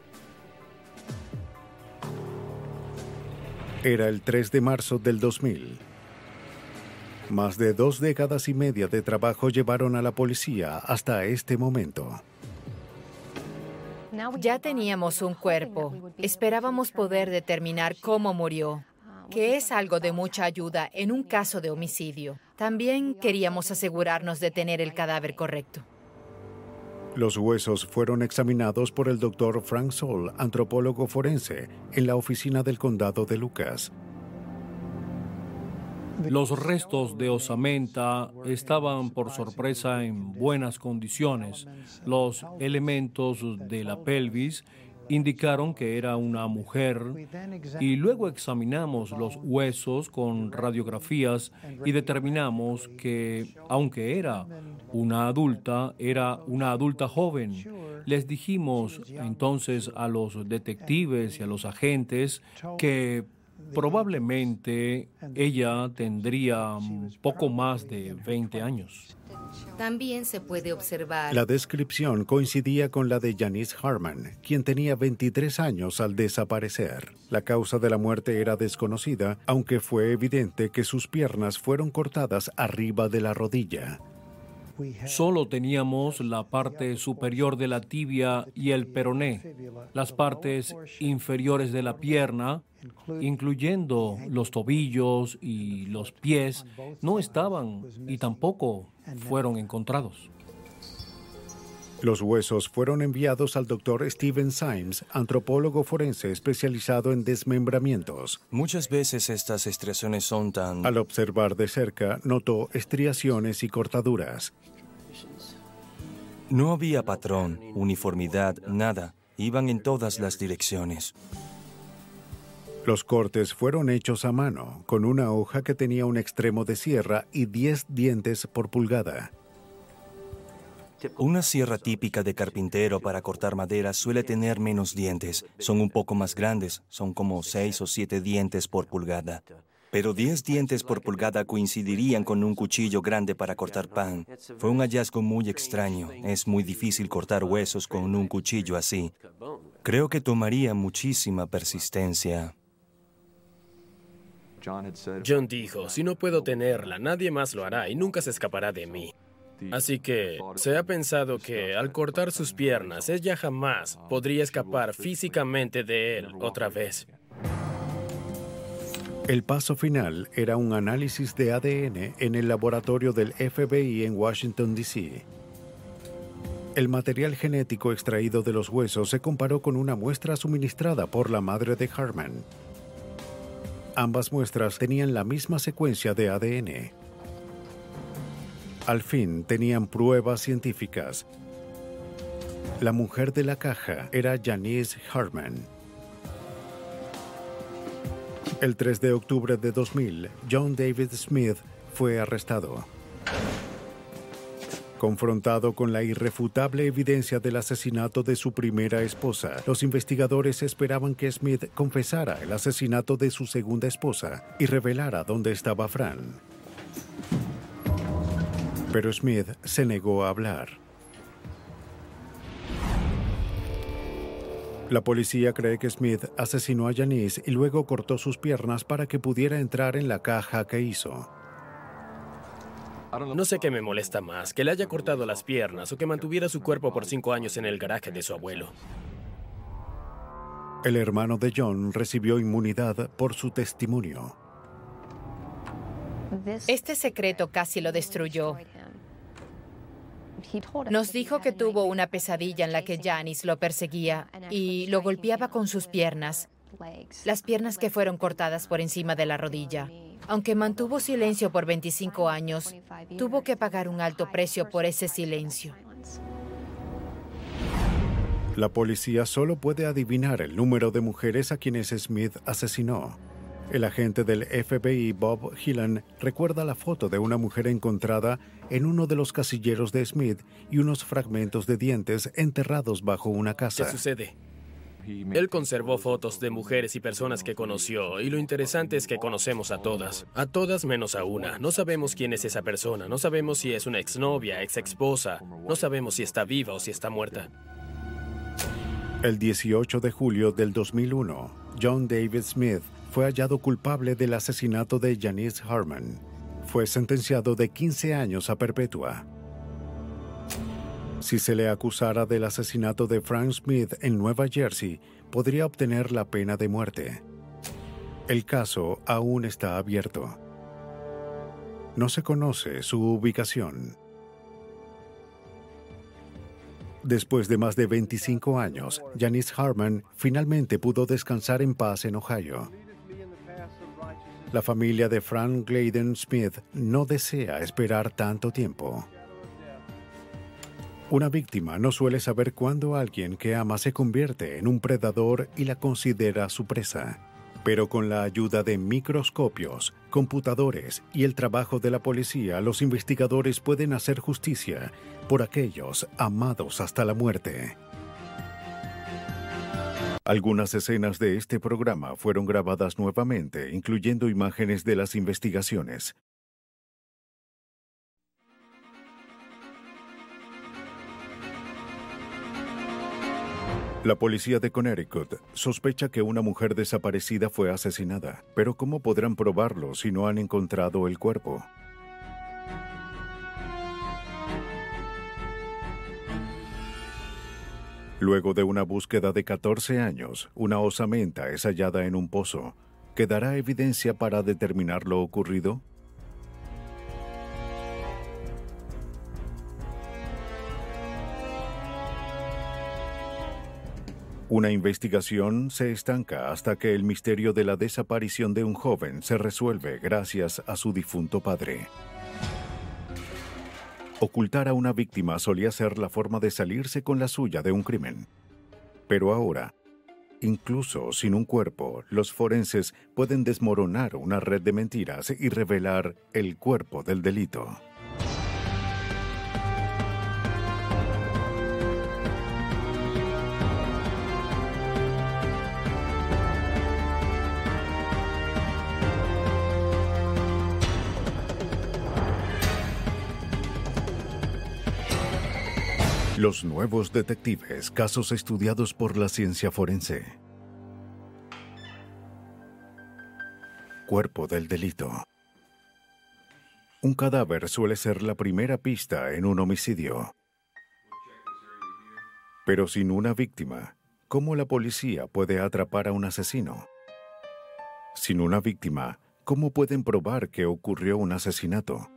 Era el tres de marzo del dos mil. Más de dos décadas y media de trabajo llevaron a la policía hasta este momento. Ya teníamos un cuerpo. Esperábamos poder determinar cómo murió, que es algo de mucha ayuda en un caso de homicidio. También queríamos asegurarnos de tener el cadáver correcto. Los huesos fueron examinados por el doctor Frank Soule, antropólogo forense, en la oficina del condado de Lucas. Los restos de osamenta estaban, por sorpresa, en buenas condiciones. Los elementos de la pelvis indicaron que era una mujer y luego examinamos los huesos con radiografías y determinamos que, aunque era una adulta, era una adulta joven. Les dijimos entonces a los detectives y a los agentes que probablemente ella tendría poco más de veinte años. También se puede observar... La descripción coincidía con la de Janice Harman, quien tenía veintitrés años al desaparecer. La causa de la muerte era desconocida, aunque fue evidente que sus piernas fueron cortadas arriba de la rodilla. Solo teníamos la parte superior de la tibia y el peroné. Las partes inferiores de la pierna, incluyendo los tobillos y los pies, no estaban y tampoco fueron encontrados. Los huesos fueron enviados al doctor Steven Symes, antropólogo forense especializado en desmembramientos. Muchas veces estas estriaciones son tan... Al observar de cerca, notó estriaciones y cortaduras. No había patrón, uniformidad, nada. Iban en todas las direcciones. Los cortes fueron hechos a mano, con una hoja que tenía un extremo de sierra y diez dientes por pulgada. Una sierra típica de carpintero para cortar madera suele tener menos dientes. Son un poco más grandes, son como seis o siete dientes por pulgada. Pero diez dientes por pulgada coincidirían con un cuchillo grande para cortar pan. Fue un hallazgo muy extraño. Es muy difícil cortar huesos con un cuchillo así. Creo que tomaría muchísima persistencia. John dijo, si no puedo tenerla, nadie más lo hará y nunca se escapará de mí. Así que se ha pensado que al cortar sus piernas, ella jamás podría escapar físicamente de él otra vez. El paso final era un análisis de A D N en el laboratorio del F B I en Washington, D C El material genético extraído de los huesos se comparó con una muestra suministrada por la madre de Harman. Ambas muestras tenían la misma secuencia de A D N. Al fin tenían pruebas científicas. La mujer de la caja era Janice Harman. El tres de octubre de dos mil, John David Smith fue arrestado. Confrontado con la irrefutable evidencia del asesinato de su primera esposa, los investigadores esperaban que Smith confesara el asesinato de su segunda esposa y revelara dónde estaba Fran. Pero Smith se negó a hablar. La policía cree que Smith asesinó a Janice y luego cortó sus piernas para que pudiera entrar en la caja que hizo. No sé qué me molesta más, que le haya cortado las piernas o que mantuviera su cuerpo por cinco años en el garaje de su abuelo. El hermano de John recibió inmunidad por su testimonio. Este secreto casi lo destruyó. Nos dijo que tuvo una pesadilla en la que Janice lo perseguía y lo golpeaba con sus piernas, las piernas que fueron cortadas por encima de la rodilla. Aunque mantuvo silencio por veinticinco años, tuvo que pagar un alto precio por ese silencio. La policía solo puede adivinar el número de mujeres a quienes Smith asesinó. El agente del F B I, Bob Hillan, recuerda la foto de una mujer encontrada en uno de los casilleros de Smith y unos fragmentos de dientes enterrados bajo una casa. ¿Qué sucede? Él conservó fotos de mujeres y personas que conoció, y lo interesante es que conocemos a todas. A todas menos a una. No sabemos quién es esa persona, no sabemos si es una exnovia, ex-esposa, no sabemos si está viva o si está muerta. El dieciocho de julio del dos mil uno, John David Smith fue hallado culpable del asesinato de Janice Harman. Fue sentenciado de quince años a perpetua. Si se le acusara del asesinato de Frank Smith en Nueva Jersey, podría obtener la pena de muerte. El caso aún está abierto. No se conoce su ubicación. Después de más de veinticinco años, Janice Harman finalmente pudo descansar en paz en Ohio. La familia de Frank Gladen Smith no desea esperar tanto tiempo. Una víctima no suele saber cuándo alguien que ama se convierte en un predador y la considera su presa. Pero con la ayuda de microscopios, computadores y el trabajo de la policía, los investigadores pueden hacer justicia por aquellos amados hasta la muerte. Algunas escenas de este programa fueron grabadas nuevamente, incluyendo imágenes de las investigaciones. La policía de Connecticut sospecha que una mujer desaparecida fue asesinada, pero ¿cómo podrán probarlo si no han encontrado el cuerpo? Luego de una búsqueda de catorce años, una osamenta es hallada en un pozo. ¿Quedará evidencia para determinar lo ocurrido? Una investigación se estanca hasta que el misterio de la desaparición de un joven se resuelve gracias a su difunto padre. Ocultar a una víctima solía ser la forma de salirse con la suya de un crimen. Pero ahora, incluso sin un cuerpo, los forenses pueden desmoronar una red de mentiras y revelar el cuerpo del delito. Los nuevos detectives, casos estudiados por la ciencia forense. Cuerpo del delito. Un cadáver suele ser la primera pista en un homicidio. Pero sin una víctima, ¿cómo la policía puede atrapar a un asesino? Sin una víctima, ¿cómo pueden probar que ocurrió un asesinato?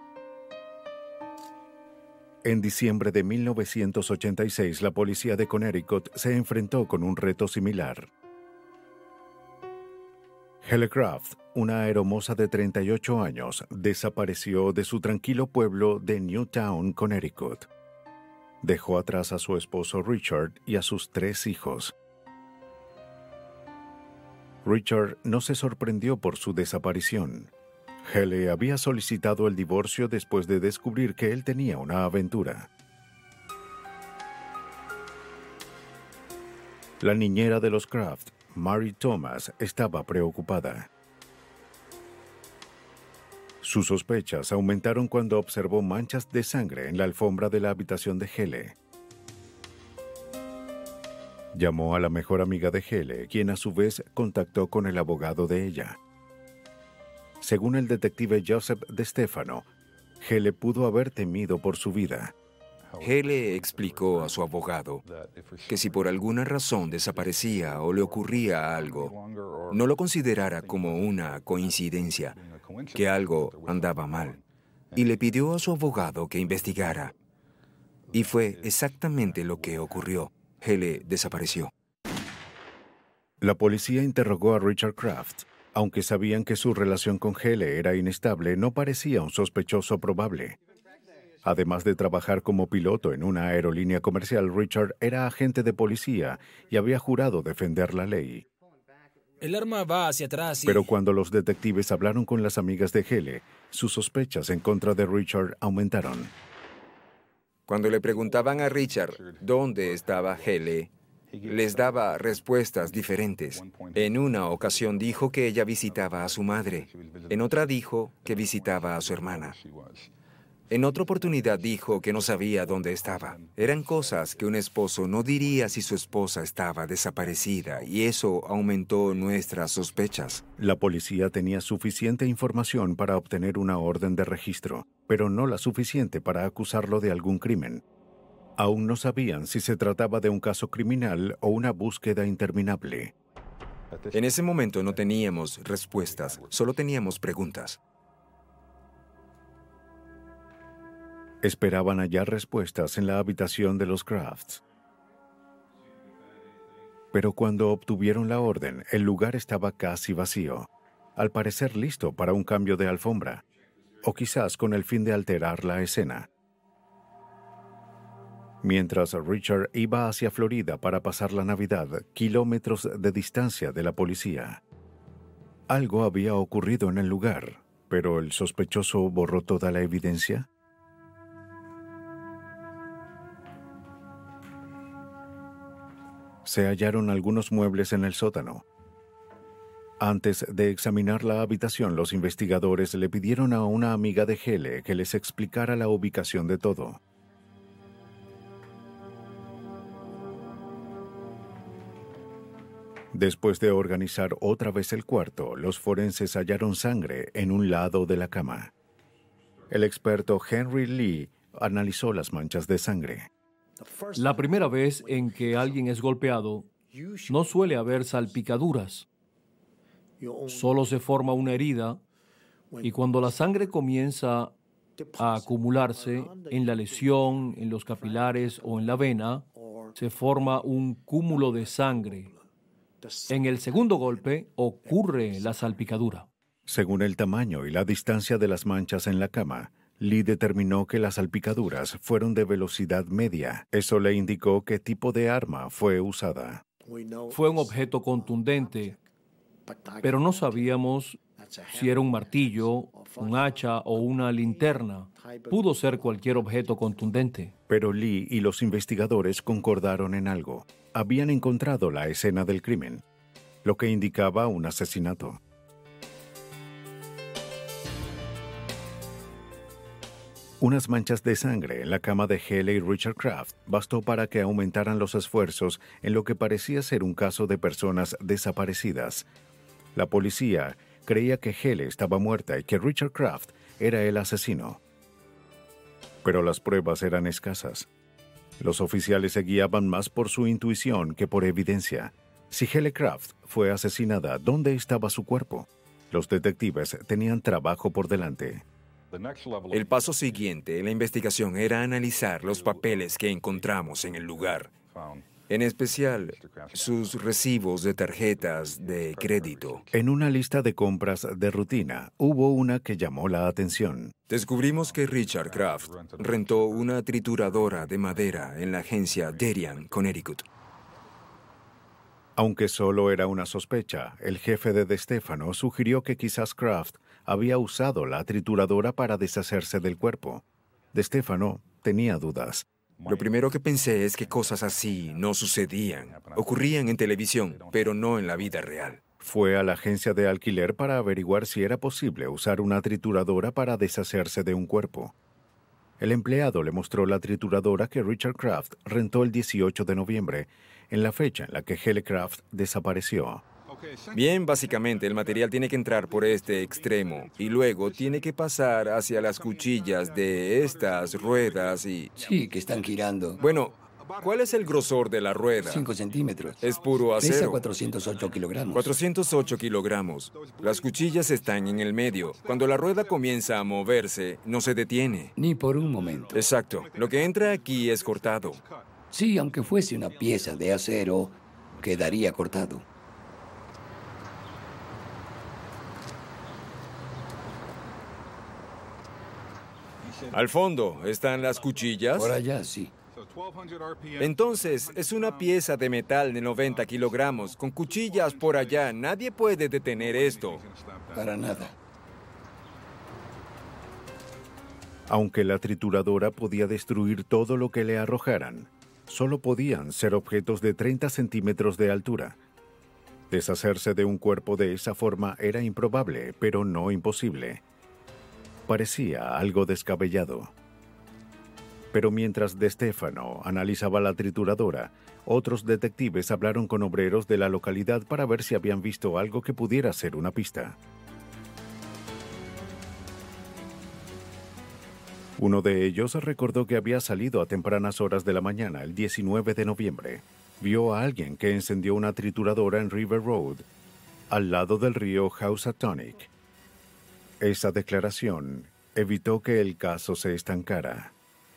En diciembre de mil novecientos ochenta y seis, la policía de Connecticut se enfrentó con un reto similar. Hele Craft, una aeromoza de treinta y ocho años, desapareció de su tranquilo pueblo de Newtown, Connecticut. Dejó atrás a su esposo Richard y a sus tres hijos. Richard no se sorprendió por su desaparición. Hele había solicitado el divorcio después de descubrir que él tenía una aventura. La niñera de los Craft, Mary Thomas, estaba preocupada. Sus sospechas aumentaron cuando observó manchas de sangre en la alfombra de la habitación de Hele. Llamó a la mejor amiga de Hele, quien a su vez contactó con el abogado de ella. Según el detective Joseph DeStefano, Hele pudo haber temido por su vida. Hele explicó a su abogado que si por alguna razón desaparecía o le ocurría algo, no lo considerara como una coincidencia, que algo andaba mal, y le pidió a su abogado que investigara. Y fue exactamente lo que ocurrió. Hele desapareció. La policía interrogó a Richard Craft. Aunque sabían que su relación con Hele era inestable, no parecía un sospechoso probable. Además de trabajar como piloto en una aerolínea comercial, Richard era agente de policía y había jurado defender la ley. El arma va hacia atrás y... Pero cuando los detectives hablaron con las amigas de Hele, sus sospechas en contra de Richard aumentaron. Cuando le preguntaban a Richard dónde estaba Hele, les daba respuestas diferentes. En una ocasión dijo que ella visitaba a su madre. En otra dijo que visitaba a su hermana. En otra oportunidad dijo que no sabía dónde estaba. Eran cosas que un esposo no diría si su esposa estaba desaparecida, y eso aumentó nuestras sospechas. La policía tenía suficiente información para obtener una orden de registro, pero no la suficiente para acusarlo de algún crimen. Aún no sabían si se trataba de un caso criminal o una búsqueda interminable. En ese momento no teníamos respuestas, solo teníamos preguntas. Esperaban hallar respuestas en la habitación de los Crafts. Pero cuando obtuvieron la orden, el lugar estaba casi vacío, al parecer listo para un cambio de alfombra, o quizás con el fin de alterar la escena. Mientras Richard iba hacia Florida para pasar la Navidad, kilómetros de distancia de la policía. Algo había ocurrido en el lugar, pero ¿el sospechoso borró toda la evidencia? Se hallaron algunos muebles en el sótano. Antes de examinar la habitación, los investigadores le pidieron a una amiga de Hele que les explicara la ubicación de todo. Después de organizar otra vez el cuarto, los forenses hallaron sangre en un lado de la cama. El experto Henry Lee analizó las manchas de sangre. La primera vez en que alguien es golpeado, no suele haber salpicaduras. Solo se forma una herida y cuando la sangre comienza a acumularse en la lesión, en los capilares o en la vena, se forma un cúmulo de sangre. En el segundo golpe ocurre la salpicadura. Según el tamaño y la distancia de las manchas en la cama, Lee determinó que las salpicaduras fueron de velocidad media. Eso le indicó qué tipo de arma fue usada. Fue un objeto contundente, pero no sabíamos si era un martillo, un hacha o una linterna. Pudo ser cualquier objeto contundente. Pero Lee y los investigadores concordaron en algo. Habían encontrado la escena del crimen, lo que indicaba un asesinato. Unas manchas de sangre en la cama de Hele y Richard Kraft bastó para que aumentaran los esfuerzos en lo que parecía ser un caso de personas desaparecidas. La policía creía que Hele estaba muerta y que Richard Kraft era el asesino. Pero las pruebas eran escasas. Los oficiales se guiaban más por su intuición que por evidencia. Si Hele Kraft fue asesinada, ¿dónde estaba su cuerpo? Los detectives tenían trabajo por delante. El paso siguiente en la investigación era analizar los papeles que encontramos en el lugar, en especial sus recibos de tarjetas de crédito. En una lista de compras de rutina, hubo una que llamó la atención. Descubrimos que Richard Kraft rentó una trituradora de madera en la agencia Darien, Connecticut. Aunque solo era una sospecha, el jefe de De Stefano sugirió que quizás Kraft había usado la trituradora para deshacerse del cuerpo. De Stefano tenía dudas. Lo primero que pensé es que cosas así no sucedían. Ocurrían en televisión, pero no en la vida real. Fue a la agencia de alquiler para averiguar si era posible usar una trituradora para deshacerse de un cuerpo. El empleado le mostró la trituradora que Richard Kraft rentó el dieciocho de noviembre, en la fecha en la que Hele Kraft desapareció. Bien, básicamente el material tiene que entrar por este extremo y luego tiene que pasar hacia las cuchillas de estas ruedas y... Sí, que están girando. Bueno, ¿cuál es el grosor de la rueda? Cinco centímetros. Es puro acero. Pesa cuatrocientos ocho kilogramos. cuatrocientos ocho kilogramos. Las cuchillas están en el medio. Cuando la rueda comienza a moverse, no se detiene. Ni por un momento. Exacto. Lo que entra aquí es cortado. Sí, aunque fuese una pieza de acero, quedaría cortado. Al fondo están las cuchillas. Por allá, sí. Entonces, es una pieza de metal de noventa kilogramos, con cuchillas por allá. Nadie puede detener esto. Para nada. Aunque la trituradora podía destruir todo lo que le arrojaran, solo podían ser objetos de treinta centímetros de altura. Deshacerse de un cuerpo de esa forma era improbable, pero no imposible. Parecía algo descabellado. Pero mientras De Stefano analizaba la trituradora, otros detectives hablaron con obreros de la localidad para ver si habían visto algo que pudiera ser una pista. Uno de ellos recordó que había salido a tempranas horas de la mañana, el diecinueve de noviembre. Vio a alguien que encendió una trituradora en River Road, al lado del río Housatonic. Esa declaración evitó que el caso se estancara.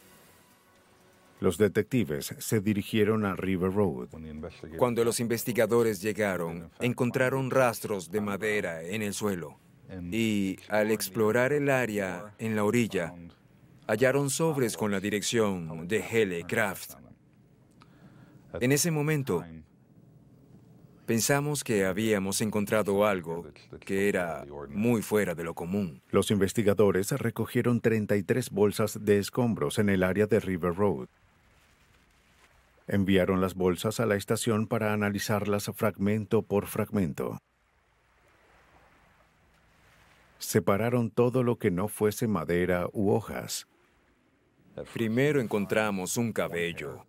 Los detectives se dirigieron a River Road. Cuando los investigadores llegaron, encontraron rastros de madera en el suelo. Y al explorar el área en la orilla, hallaron sobres con la dirección de Hele Kraft. En ese momento, pensamos que habíamos encontrado algo que era muy fuera de lo común. Los investigadores recogieron treinta y tres bolsas de escombros en el área de River Road. Enviaron las bolsas a la estación para analizarlas fragmento por fragmento. Separaron todo lo que no fuese madera u hojas. Primero encontramos un cabello.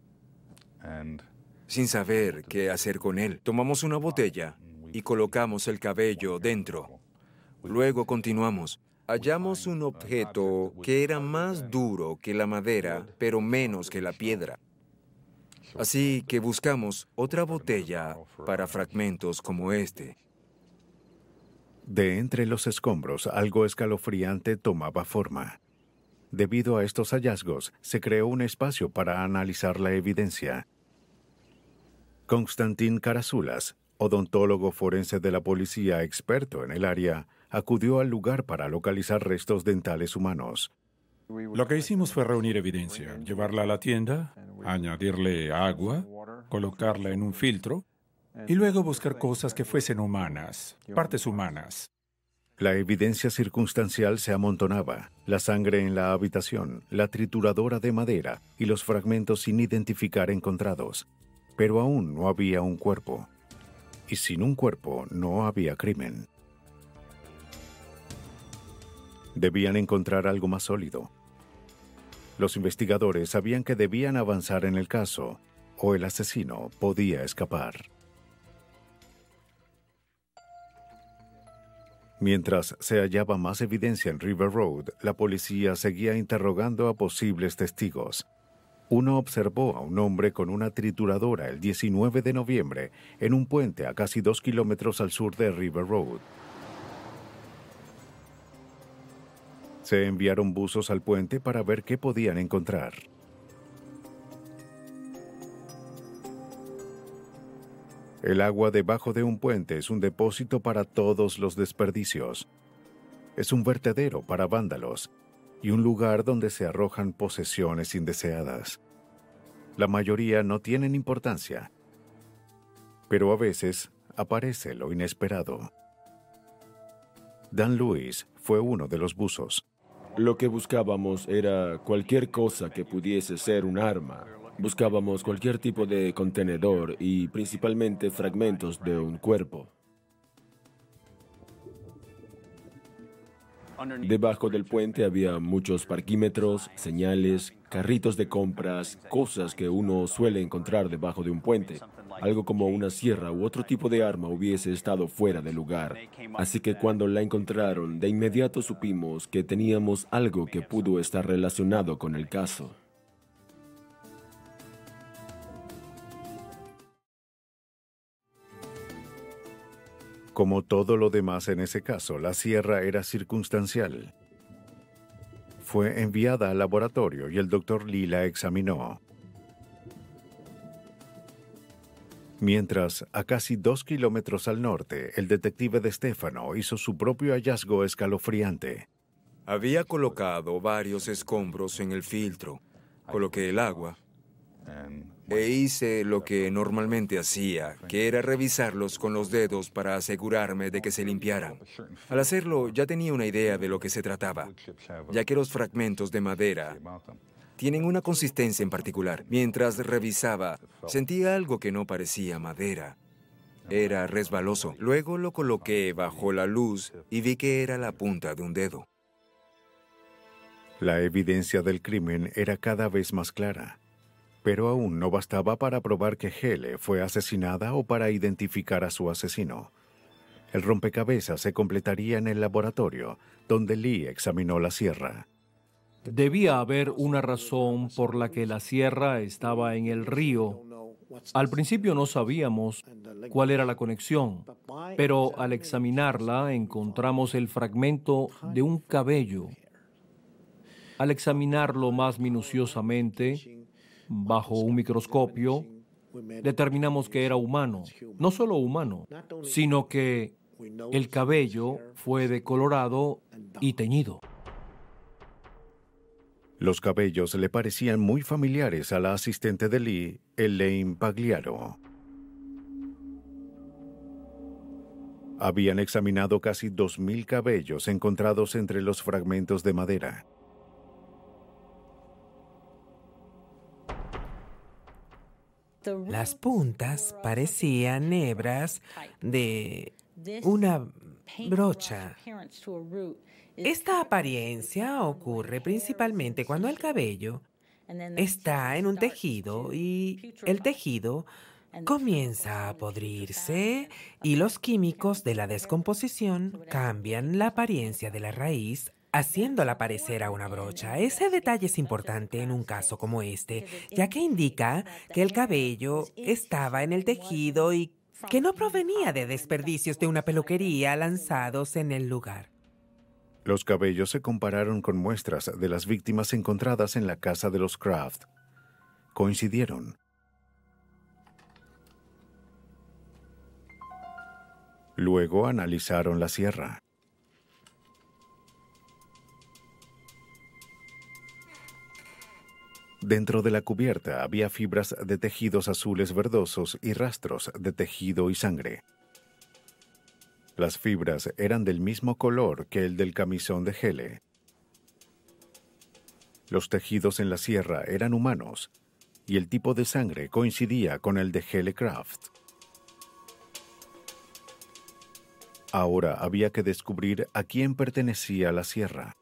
Sin saber qué hacer con él, tomamos una botella y colocamos el cabello dentro. Luego continuamos. hallamos un objeto que era más duro que la madera, pero menos que la piedra. Así que buscamos otra botella para fragmentos como este. De entre los escombros, algo escalofriante tomaba forma. Debido a estos hallazgos, se creó un espacio para analizar la evidencia. Konstantin Karasulas, odontólogo forense de la policía experto en el área, acudió al lugar para localizar restos dentales humanos. Lo que hicimos fue reunir evidencia, llevarla a la tienda, añadirle agua, colocarla en un filtro y luego buscar cosas que fuesen humanas, partes humanas. La evidencia circunstancial se amontonaba, la sangre en la habitación, la trituradora de madera y los fragmentos sin identificar encontrados. Pero aún no había un cuerpo. Y sin un cuerpo no había crimen. Debían encontrar algo más sólido. Los investigadores sabían que debían avanzar en el caso, o el asesino podía escapar. Mientras se hallaba más evidencia en River Road, la policía seguía interrogando a posibles testigos. Uno observó a un hombre con una trituradora el diecinueve de noviembre en un puente a casi dos kilómetros al sur de River Road. Se enviaron buzos al puente para ver qué podían encontrar. El agua debajo de un puente es un depósito para todos los desperdicios. Es un vertedero para vándalos y un lugar donde se arrojan posesiones indeseadas. La mayoría no tienen importancia, pero a veces aparece lo inesperado. Dan Lewis fue uno de los buzos. Lo que buscábamos era cualquier cosa que pudiese ser un arma. Buscábamos cualquier tipo de contenedor y principalmente fragmentos de un cuerpo. Debajo del puente había muchos parquímetros, señales, carritos de compras, cosas que uno suele encontrar debajo de un puente. Algo como una sierra u otro tipo de arma hubiese estado fuera de lugar. Así que cuando la encontraron, de inmediato supimos que teníamos algo que pudo estar relacionado con el caso. Como todo lo demás en ese caso, la sierra era circunstancial. Fue enviada al laboratorio y el doctor Lee la examinó. Mientras, a casi dos kilómetros al norte, el detective de Stefano hizo su propio hallazgo escalofriante. Había colocado varios escombros en el filtro. Coloqué el agua e hice lo que normalmente hacía, que era revisarlos con los dedos para asegurarme de que se limpiaran. Al hacerlo, ya tenía una idea de lo que se trataba, ya que los fragmentos de madera tienen una consistencia en particular. Mientras revisaba, sentía algo que no parecía madera. Era resbaloso. Luego lo coloqué bajo la luz y vi que era la punta de un dedo. La evidencia del crimen era cada vez más clara, pero aún no bastaba para probar que Hele fue asesinada o para identificar a su asesino. El rompecabezas se completaría en el laboratorio, donde Lee examinó la sierra. Debía haber una razón por la que la sierra estaba en el río. Al principio no sabíamos cuál era la conexión, pero al examinarla encontramos el fragmento de un cabello. Al examinarlo más minuciosamente, bajo un microscopio, determinamos que era humano. No solo humano, sino que el cabello fue decolorado y teñido. Los cabellos le parecían muy familiares a la asistente de Lee, Elaine Pagliaro. Habían examinado casi dos mil cabellos encontrados entre los fragmentos de madera. Las puntas parecían hebras de una brocha. Esta apariencia ocurre principalmente cuando el cabello está en un tejido y el tejido comienza a podrirse y los químicos de la descomposición cambian la apariencia de la raíz haciéndola parecer a una brocha. Ese detalle es importante en un caso como este, ya que indica que el cabello estaba en el tejido y que no provenía de desperdicios de una peluquería lanzados en el lugar. Los cabellos se compararon con muestras de las víctimas encontradas en la casa de los Kraft. Coincidieron. Luego analizaron la sierra. Dentro de la cubierta había fibras de tejidos azules verdosos y rastros de tejido y sangre. Las fibras eran del mismo color que el del camisón de Hele. Los tejidos en la sierra eran humanos y el tipo de sangre coincidía con el de Hele Kraft. Ahora había que descubrir a quién pertenecía la sierra.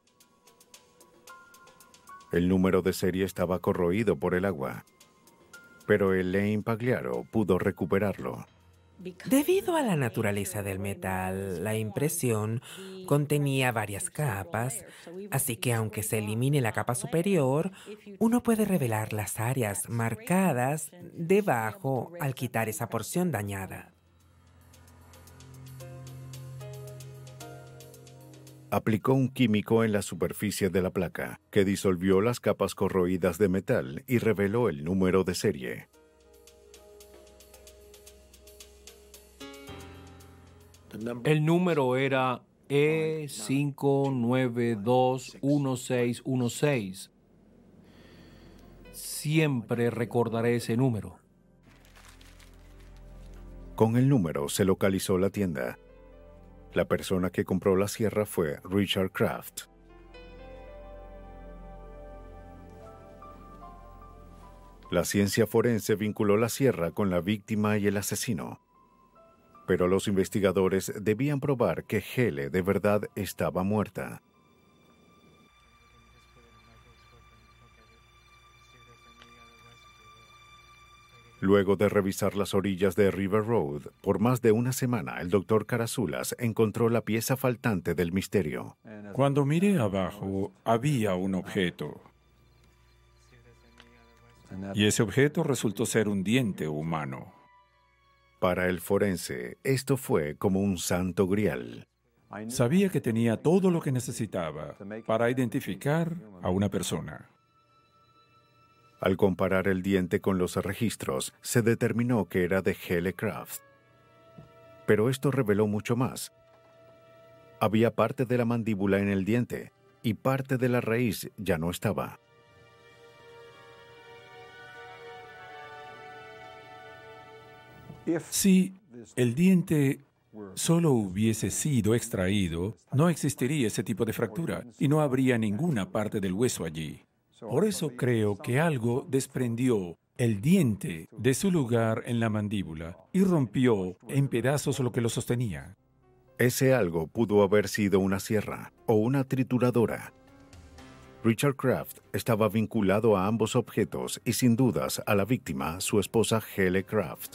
El número de serie estaba corroído por el agua, pero Elaine Pagliaro pudo recuperarlo. Debido a la naturaleza del metal, la impresión contenía varias capas, así que aunque se elimine la capa superior, uno puede revelar las áreas marcadas debajo al quitar esa porción dañada. Aplicó un químico en la superficie de la placa, que disolvió las capas corroídas de metal y reveló el número de serie. El número era E cinco nueve dos uno seis uno seis. Siempre recordaré ese número. Con el número se localizó la tienda. La persona que compró la sierra fue Richard Kraft. La ciencia forense vinculó la sierra con la víctima y el asesino. Pero los investigadores debían probar que Hele de verdad estaba muerta. Luego de revisar las orillas de River Road por más de una semana, el doctor Carasulas encontró la pieza faltante del misterio. Cuando miré abajo, había un objeto. Y ese objeto resultó ser un diente humano. Para el forense, esto fue como un santo grial. Sabía que tenía todo lo que necesitaba para identificar a una persona. Al comparar el diente con los registros, se determinó que era de Hele Kraft. Pero esto reveló mucho más. Había parte de la mandíbula en el diente y parte de la raíz ya no estaba. Si el diente solo hubiese sido extraído, no existiría ese tipo de fractura y no habría ninguna parte del hueso allí. Por eso creo que algo desprendió el diente de su lugar en la mandíbula y rompió en pedazos lo que lo sostenía. Ese algo pudo haber sido una sierra o una trituradora. Richard Kraft estaba vinculado a ambos objetos y sin dudas a la víctima, su esposa Hele Kraft.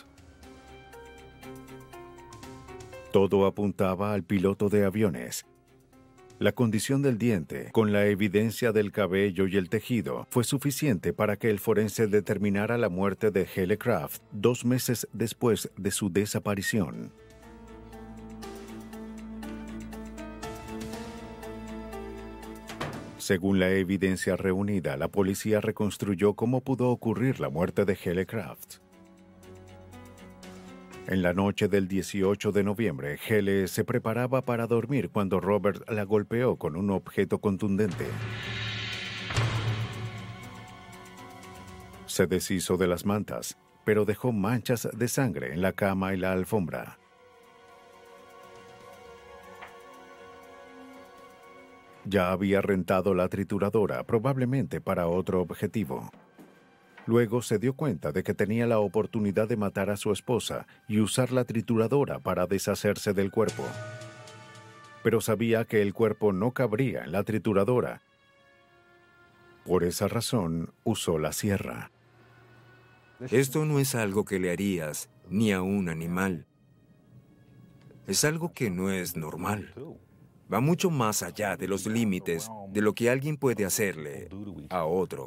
Todo apuntaba al piloto de aviones. La condición del diente, con la evidencia del cabello y el tejido, fue suficiente para que el forense determinara la muerte de Hele Kraft dos meses después de su desaparición. Según la evidencia reunida, la policía reconstruyó cómo pudo ocurrir la muerte de Hele Kraft. En la noche del dieciocho de noviembre, Hele se preparaba para dormir cuando Robert la golpeó con un objeto contundente. Se deshizo de las mantas, pero dejó manchas de sangre en la cama y la alfombra. Ya había rentado la trituradora, probablemente para otro objetivo. Luego se dio cuenta de que tenía la oportunidad de matar a su esposa y usar la trituradora para deshacerse del cuerpo. Pero sabía que el cuerpo no cabría en la trituradora. Por esa razón, usó la sierra. Esto no es algo que le harías ni a un animal. Es algo que no es normal. Va mucho más allá de los límites de lo que alguien puede hacerle a otro.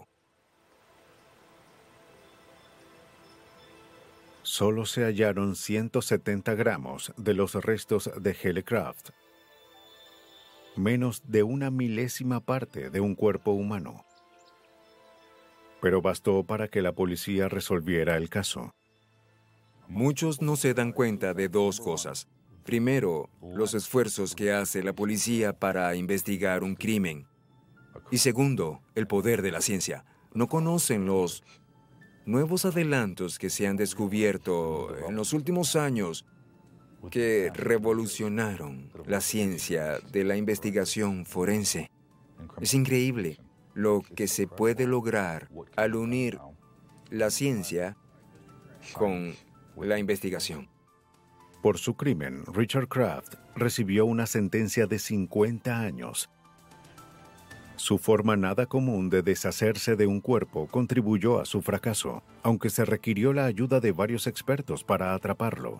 Solo se hallaron ciento setenta gramos de los restos de Hele Craft, menos de una milésima parte de un cuerpo humano. Pero bastó para que la policía resolviera el caso. Muchos no se dan cuenta de dos cosas. Primero, los esfuerzos que hace la policía para investigar un crimen. Y segundo, el poder de la ciencia. No conocen los nuevos adelantos que se han descubierto en los últimos años que revolucionaron la ciencia de la investigación forense. Es increíble lo que se puede lograr al unir la ciencia con la investigación. Por su crimen, Richard Kraft recibió una sentencia de cincuenta años. Su forma nada común de deshacerse de un cuerpo contribuyó a su fracaso, aunque se requirió la ayuda de varios expertos para atraparlo.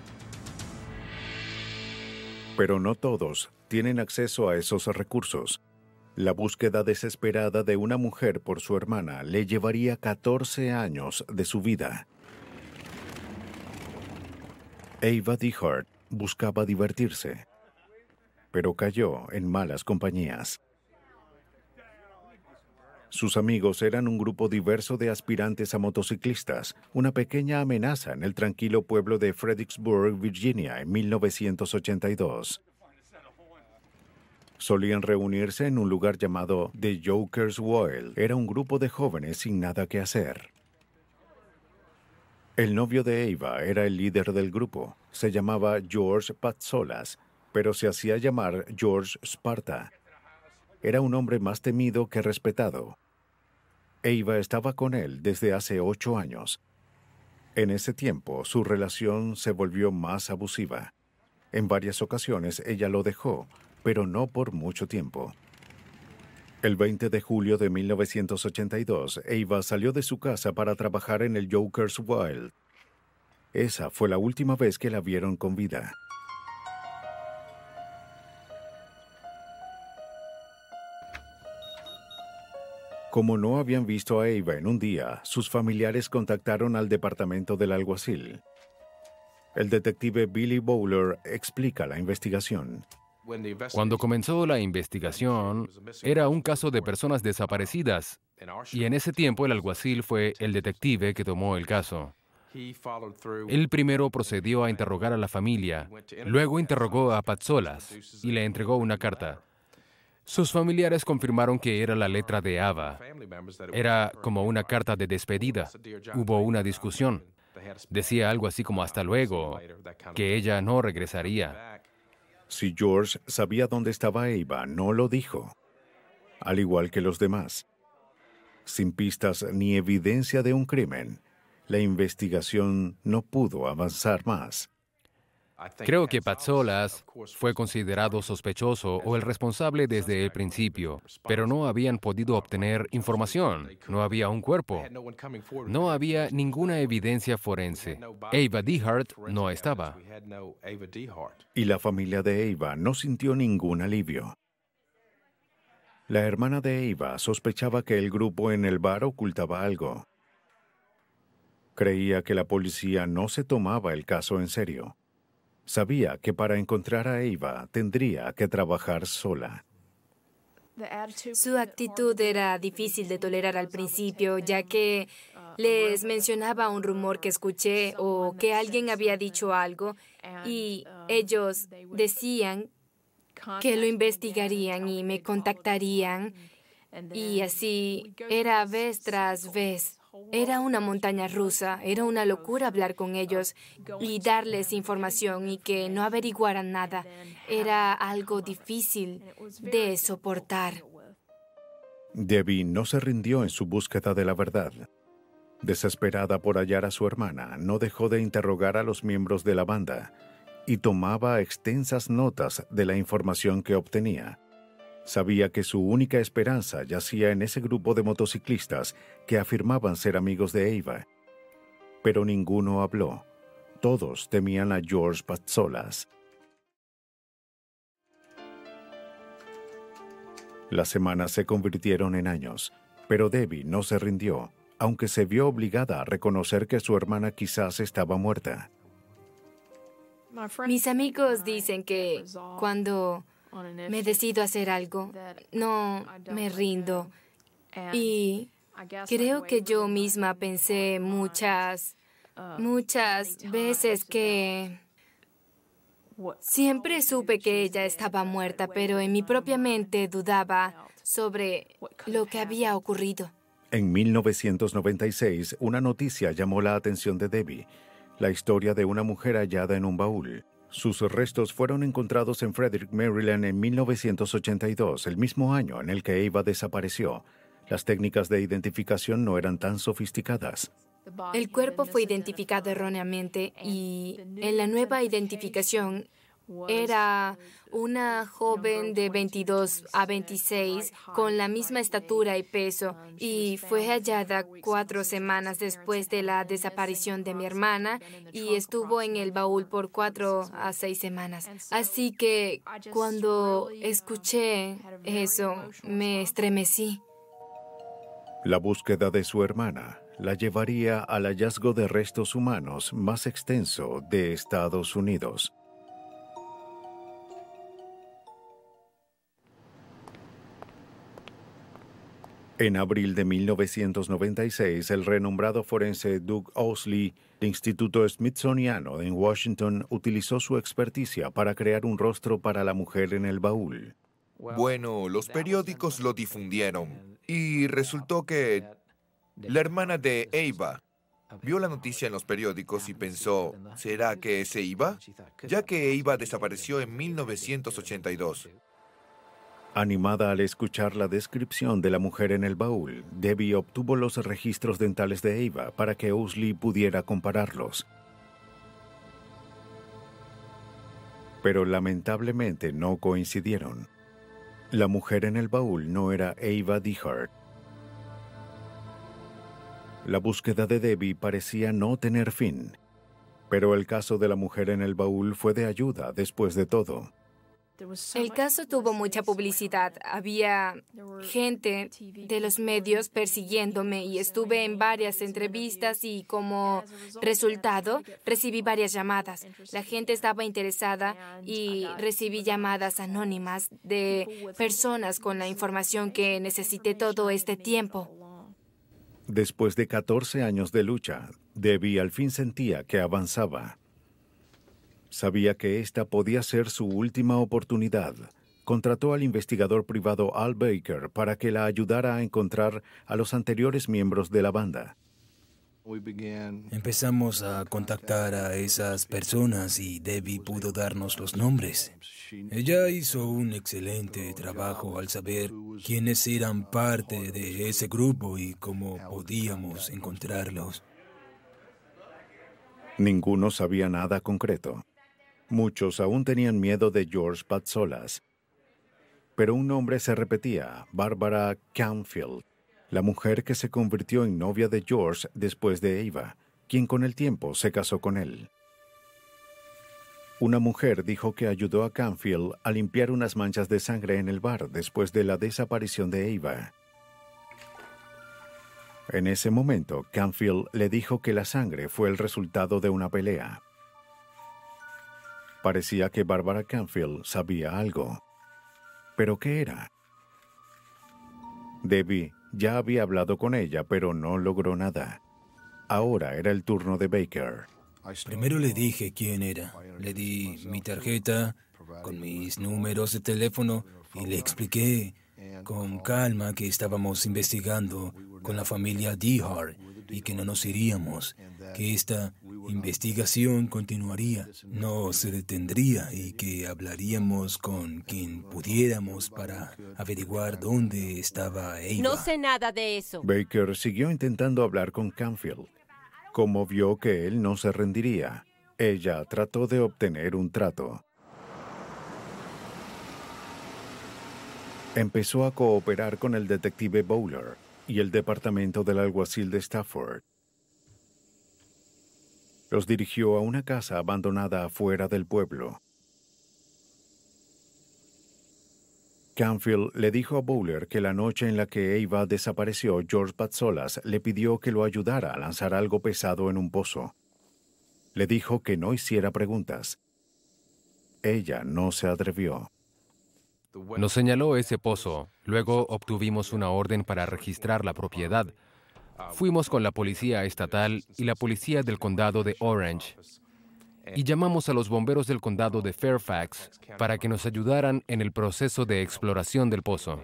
Pero no todos tienen acceso a esos recursos. La búsqueda desesperada de una mujer por su hermana le llevaría catorce años de su vida. Ava DeHart buscaba divertirse, pero cayó en malas compañías. Sus amigos eran un grupo diverso de aspirantes a motociclistas, una pequeña amenaza en el tranquilo pueblo de Fredericksburg, Virginia, en mil novecientos ochenta y dos. Solían reunirse en un lugar llamado The Joker's Well. Era un grupo de jóvenes sin nada que hacer. El novio de Ava era el líder del grupo. Se llamaba George Patsolas, pero se hacía llamar George Sparta. Era un hombre más temido que respetado. Ava estaba con él desde hace ocho años. En ese tiempo, su relación se volvió más abusiva. En varias ocasiones ella lo dejó, pero no por mucho tiempo. El veinte de julio de mil novecientos ochenta y dos, Ava salió de su casa para trabajar en el Joker's Well. Esa fue la última vez que la vieron con vida. Como no habían visto a Ava en un día, sus familiares contactaron al departamento del alguacil. El detective Billy Bowler explica la investigación. Cuando comenzó la investigación, era un caso de personas desaparecidas, y en ese tiempo el alguacil fue el detective que tomó el caso. Él primero procedió a interrogar a la familia, luego interrogó a Patsolas y le entregó una carta. Sus familiares confirmaron que era la letra de Ava. Era como una carta de despedida. Hubo una discusión. Decía algo así como hasta luego, que ella no regresaría. Si George sabía dónde estaba Ava, no lo dijo, al igual que los demás. Sin pistas ni evidencia de un crimen, la investigación no pudo avanzar más. Creo que Patsolas fue considerado sospechoso o el responsable desde el principio, pero no habían podido obtener información. No había un cuerpo. No había ninguna evidencia forense. Ava DeHart no estaba. Y la familia de Ava no sintió ningún alivio. La hermana de Ava sospechaba que el grupo en el bar ocultaba algo. Creía que la policía no se tomaba el caso en serio. Sabía que para encontrar a Ava tendría que trabajar sola. Su actitud era difícil de tolerar al principio, ya que les mencionaba un rumor que escuché o que alguien había dicho algo y ellos decían que lo investigarían y me contactarían y así era vez tras vez. Era una montaña rusa, era una locura hablar con ellos y darles información y que no averiguaran nada. Era algo difícil de soportar. Debbie no se rindió en su búsqueda de la verdad. Desesperada por hallar a su hermana, no dejó de interrogar a los miembros de la banda y tomaba extensas notas de la información que obtenía. Sabía que su única esperanza yacía en ese grupo de motociclistas que afirmaban ser amigos de Ava. Pero ninguno habló. Todos temían a George Patsolas. Las semanas se convirtieron en años, pero Debbie no se rindió, aunque se vio obligada a reconocer que su hermana quizás estaba muerta. Mis amigos dicen que cuando me decido hacer algo, no me rindo. Y creo que yo misma pensé muchas, muchas veces que siempre supe que ella estaba muerta, pero en mi propia mente dudaba sobre lo que había ocurrido. En mil novecientos noventa y seis, una noticia llamó la atención de Debbie, la historia de una mujer hallada en un baúl. Sus restos fueron encontrados en Frederick, Maryland en mil novecientos ochenta y dos, el mismo año en el que Ava desapareció. Las técnicas de identificación no eran tan sofisticadas. El cuerpo fue identificado erróneamente y en la nueva identificación era una joven de veintidós a veintiséis con la misma estatura y peso y fue hallada cuatro semanas después de la desaparición de mi hermana y estuvo en el baúl por cuatro a seis semanas. Así que cuando escuché eso, me estremecí. La búsqueda de su hermana la llevaría al hallazgo de restos humanos más extenso de Estados Unidos. En abril de mil novecientos noventa y seis, el renombrado forense Doug Owsley del Instituto Smithsoniano en Washington utilizó su experticia para crear un rostro para la mujer en el baúl. Bueno, los periódicos lo difundieron y resultó que la hermana de Ava vio la noticia en los periódicos y pensó, ¿será que es Ava? Ya que Ava desapareció en mil novecientos ochenta y dos. Animada al escuchar la descripción de la mujer en el baúl, Debbie obtuvo los registros dentales de Ava para que Owsley pudiera compararlos. Pero lamentablemente no coincidieron. La mujer en el baúl no era Ava DeHart. La búsqueda de Debbie parecía no tener fin, pero el caso de la mujer en el baúl fue de ayuda después de todo. El caso tuvo mucha publicidad. Había gente de los medios persiguiéndome y estuve en varias entrevistas y como resultado recibí varias llamadas. La gente estaba interesada y recibí llamadas anónimas de personas con la información que necesité todo este tiempo. Después de catorce años de lucha, Debbie al fin sentía que avanzaba. Sabía que esta podía ser su última oportunidad. Contrató al investigador privado Al Baker para que la ayudara a encontrar a los anteriores miembros de la banda. Empezamos a contactar a esas personas y Debbie pudo darnos los nombres. Ella hizo un excelente trabajo al saber quiénes eran parte de ese grupo y cómo podíamos encontrarlos. Ninguno sabía nada concreto. Muchos aún tenían miedo de George Patsolas. Pero un nombre se repetía, Barbara Canfield, la mujer que se convirtió en novia de George después de Ava, quien con el tiempo se casó con él. Una mujer dijo que ayudó a Canfield a limpiar unas manchas de sangre en el bar después de la desaparición de Ava. En ese momento, Canfield le dijo que la sangre fue el resultado de una pelea. Parecía que Barbara Canfield sabía algo. ¿Pero qué era? Debbie ya había hablado con ella, pero no logró nada. Ahora era el turno de Baker. Primero le dije quién era. Le di mi tarjeta con mis números de teléfono y le expliqué con calma que estábamos investigando con la familia DeHart y que no nos iríamos, que esta investigación continuaría, no se detendría y que hablaríamos con quien pudiéramos para averiguar dónde estaba Ava. No sé nada de eso. Baker siguió intentando hablar con Canfield. Como vio que él no se rendiría, ella trató de obtener un trato. Empezó a cooperar con el detective Bowler y el departamento del alguacil de Stafford. Los dirigió a una casa abandonada afuera del pueblo. Canfield le dijo a Bowler que la noche en la que Ava desapareció, George Patsolas le pidió que lo ayudara a lanzar algo pesado en un pozo. Le dijo que no hiciera preguntas. Ella no se atrevió. Nos señaló ese pozo. Luego obtuvimos una orden para registrar la propiedad. Fuimos con la policía estatal y la policía del condado de Orange. Y llamamos a los bomberos del condado de Fairfax para que nos ayudaran en el proceso de exploración del pozo.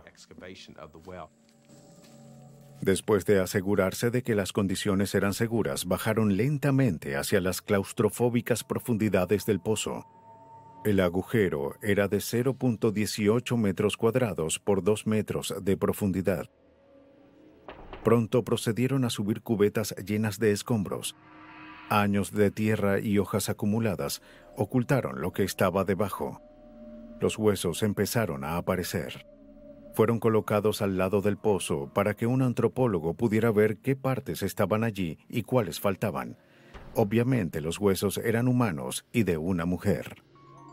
Después de asegurarse de que las condiciones eran seguras, bajaron lentamente hacia las claustrofóbicas profundidades del pozo. El agujero era de cero punto dieciocho metros cuadrados por dos metros de profundidad. Pronto procedieron a subir cubetas llenas de escombros. Años de tierra y hojas acumuladas ocultaron lo que estaba debajo. Los huesos empezaron a aparecer. Fueron colocados al lado del pozo para que un antropólogo pudiera ver qué partes estaban allí y cuáles faltaban. Obviamente los huesos eran humanos y de una mujer.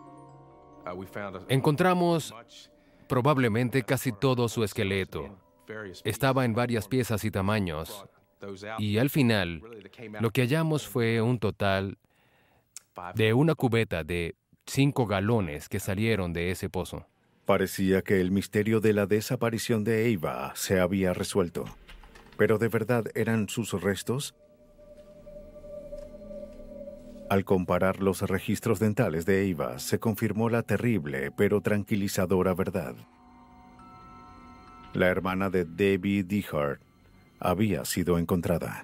Encontramos probablemente casi todo su esqueleto. Estaba en varias piezas y tamaños. Y al final, lo que hallamos fue un total de una cubeta de cinco galones que salieron de ese pozo. Parecía que el misterio de la desaparición de Ava se había resuelto. ¿Pero de verdad eran sus restos? Al comparar los registros dentales de Ava, se confirmó la terrible pero tranquilizadora verdad. La hermana de Debbie DeHart había sido encontrada.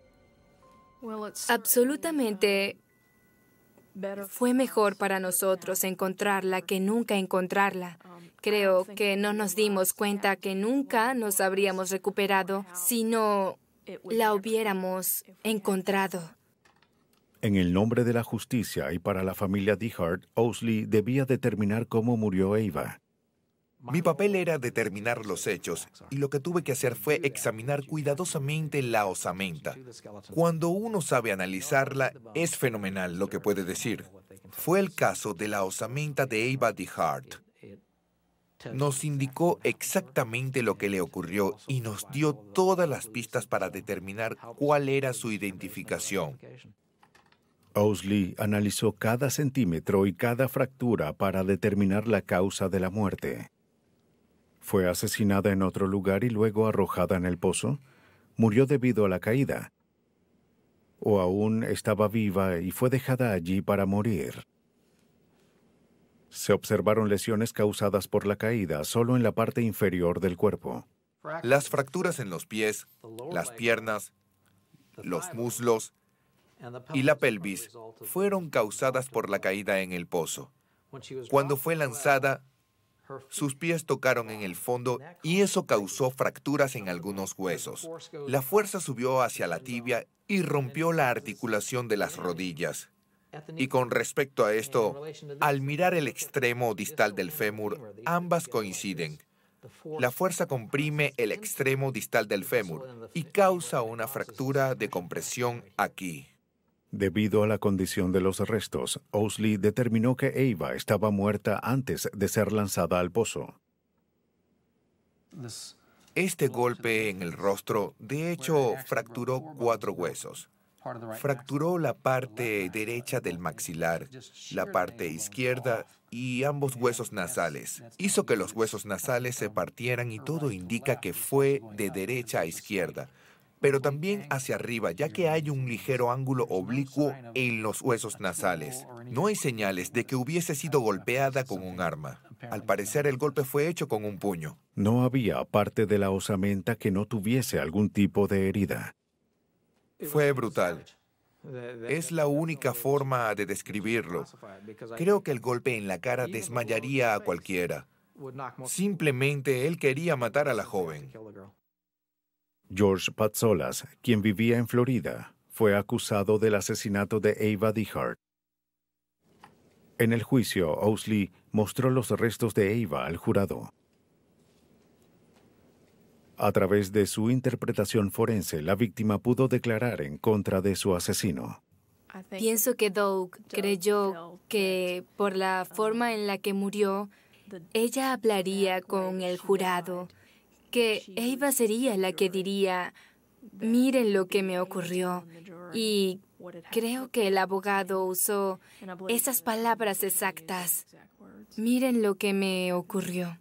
Absolutamente fue mejor para nosotros encontrarla que nunca encontrarla. Creo que no nos dimos cuenta que nunca nos habríamos recuperado si no la hubiéramos encontrado. En el nombre de la justicia y para la familia DeHart, Owsley debía determinar cómo murió Ava. Mi papel era determinar los hechos, y lo que tuve que hacer fue examinar cuidadosamente la osamenta. Cuando uno sabe analizarla, es fenomenal lo que puede decir. Fue el caso de la osamenta de Ava DeHart. Nos indicó exactamente lo que le ocurrió y nos dio todas las pistas para determinar cuál era su identificación. Owsley analizó cada centímetro y cada fractura para determinar la causa de la muerte. ¿Fue asesinada en otro lugar y luego arrojada en el pozo? ¿Murió debido a la caída? ¿O aún estaba viva y fue dejada allí para morir? Se observaron lesiones causadas por la caída solo en la parte inferior del cuerpo. Las fracturas en los pies, las piernas, los muslos y la pelvis fueron causadas por la caída en el pozo. Cuando fue lanzada, sus pies tocaron en el fondo y eso causó fracturas en algunos huesos. La fuerza subió hacia la tibia y rompió la articulación de las rodillas. Y con respecto a esto, al mirar el extremo distal del fémur, ambas coinciden. La fuerza comprime el extremo distal del fémur y causa una fractura de compresión aquí. Debido a la condición de los restos, Owsley determinó que Ava estaba muerta antes de ser lanzada al pozo. Este golpe en el rostro, de hecho, fracturó cuatro huesos. Fracturó la parte derecha del maxilar, la parte izquierda y ambos huesos nasales. Hizo que los huesos nasales se partieran y todo indica que fue de derecha a izquierda, pero también hacia arriba, ya que hay un ligero ángulo oblicuo en los huesos nasales. No hay señales de que hubiese sido golpeada con un arma. Al parecer, el golpe fue hecho con un puño. No había parte de la osamenta que no tuviese algún tipo de herida. Fue brutal. Es la única forma de describirlo. Creo que el golpe en la cara desmayaría a cualquiera. Simplemente él quería matar a la joven. George Patsolas, quien vivía en Florida, fue acusado del asesinato de Ava DeHart. En el juicio, Owsley mostró los restos de Ava al jurado. A través de su interpretación forense, la víctima pudo declarar en contra de su asesino. Pienso que Doug creyó que por la forma en la que murió, ella hablaría con el jurado, que Ava sería la que diría, miren lo que me ocurrió. Y creo que el abogado usó esas palabras exactas. Miren lo que me ocurrió.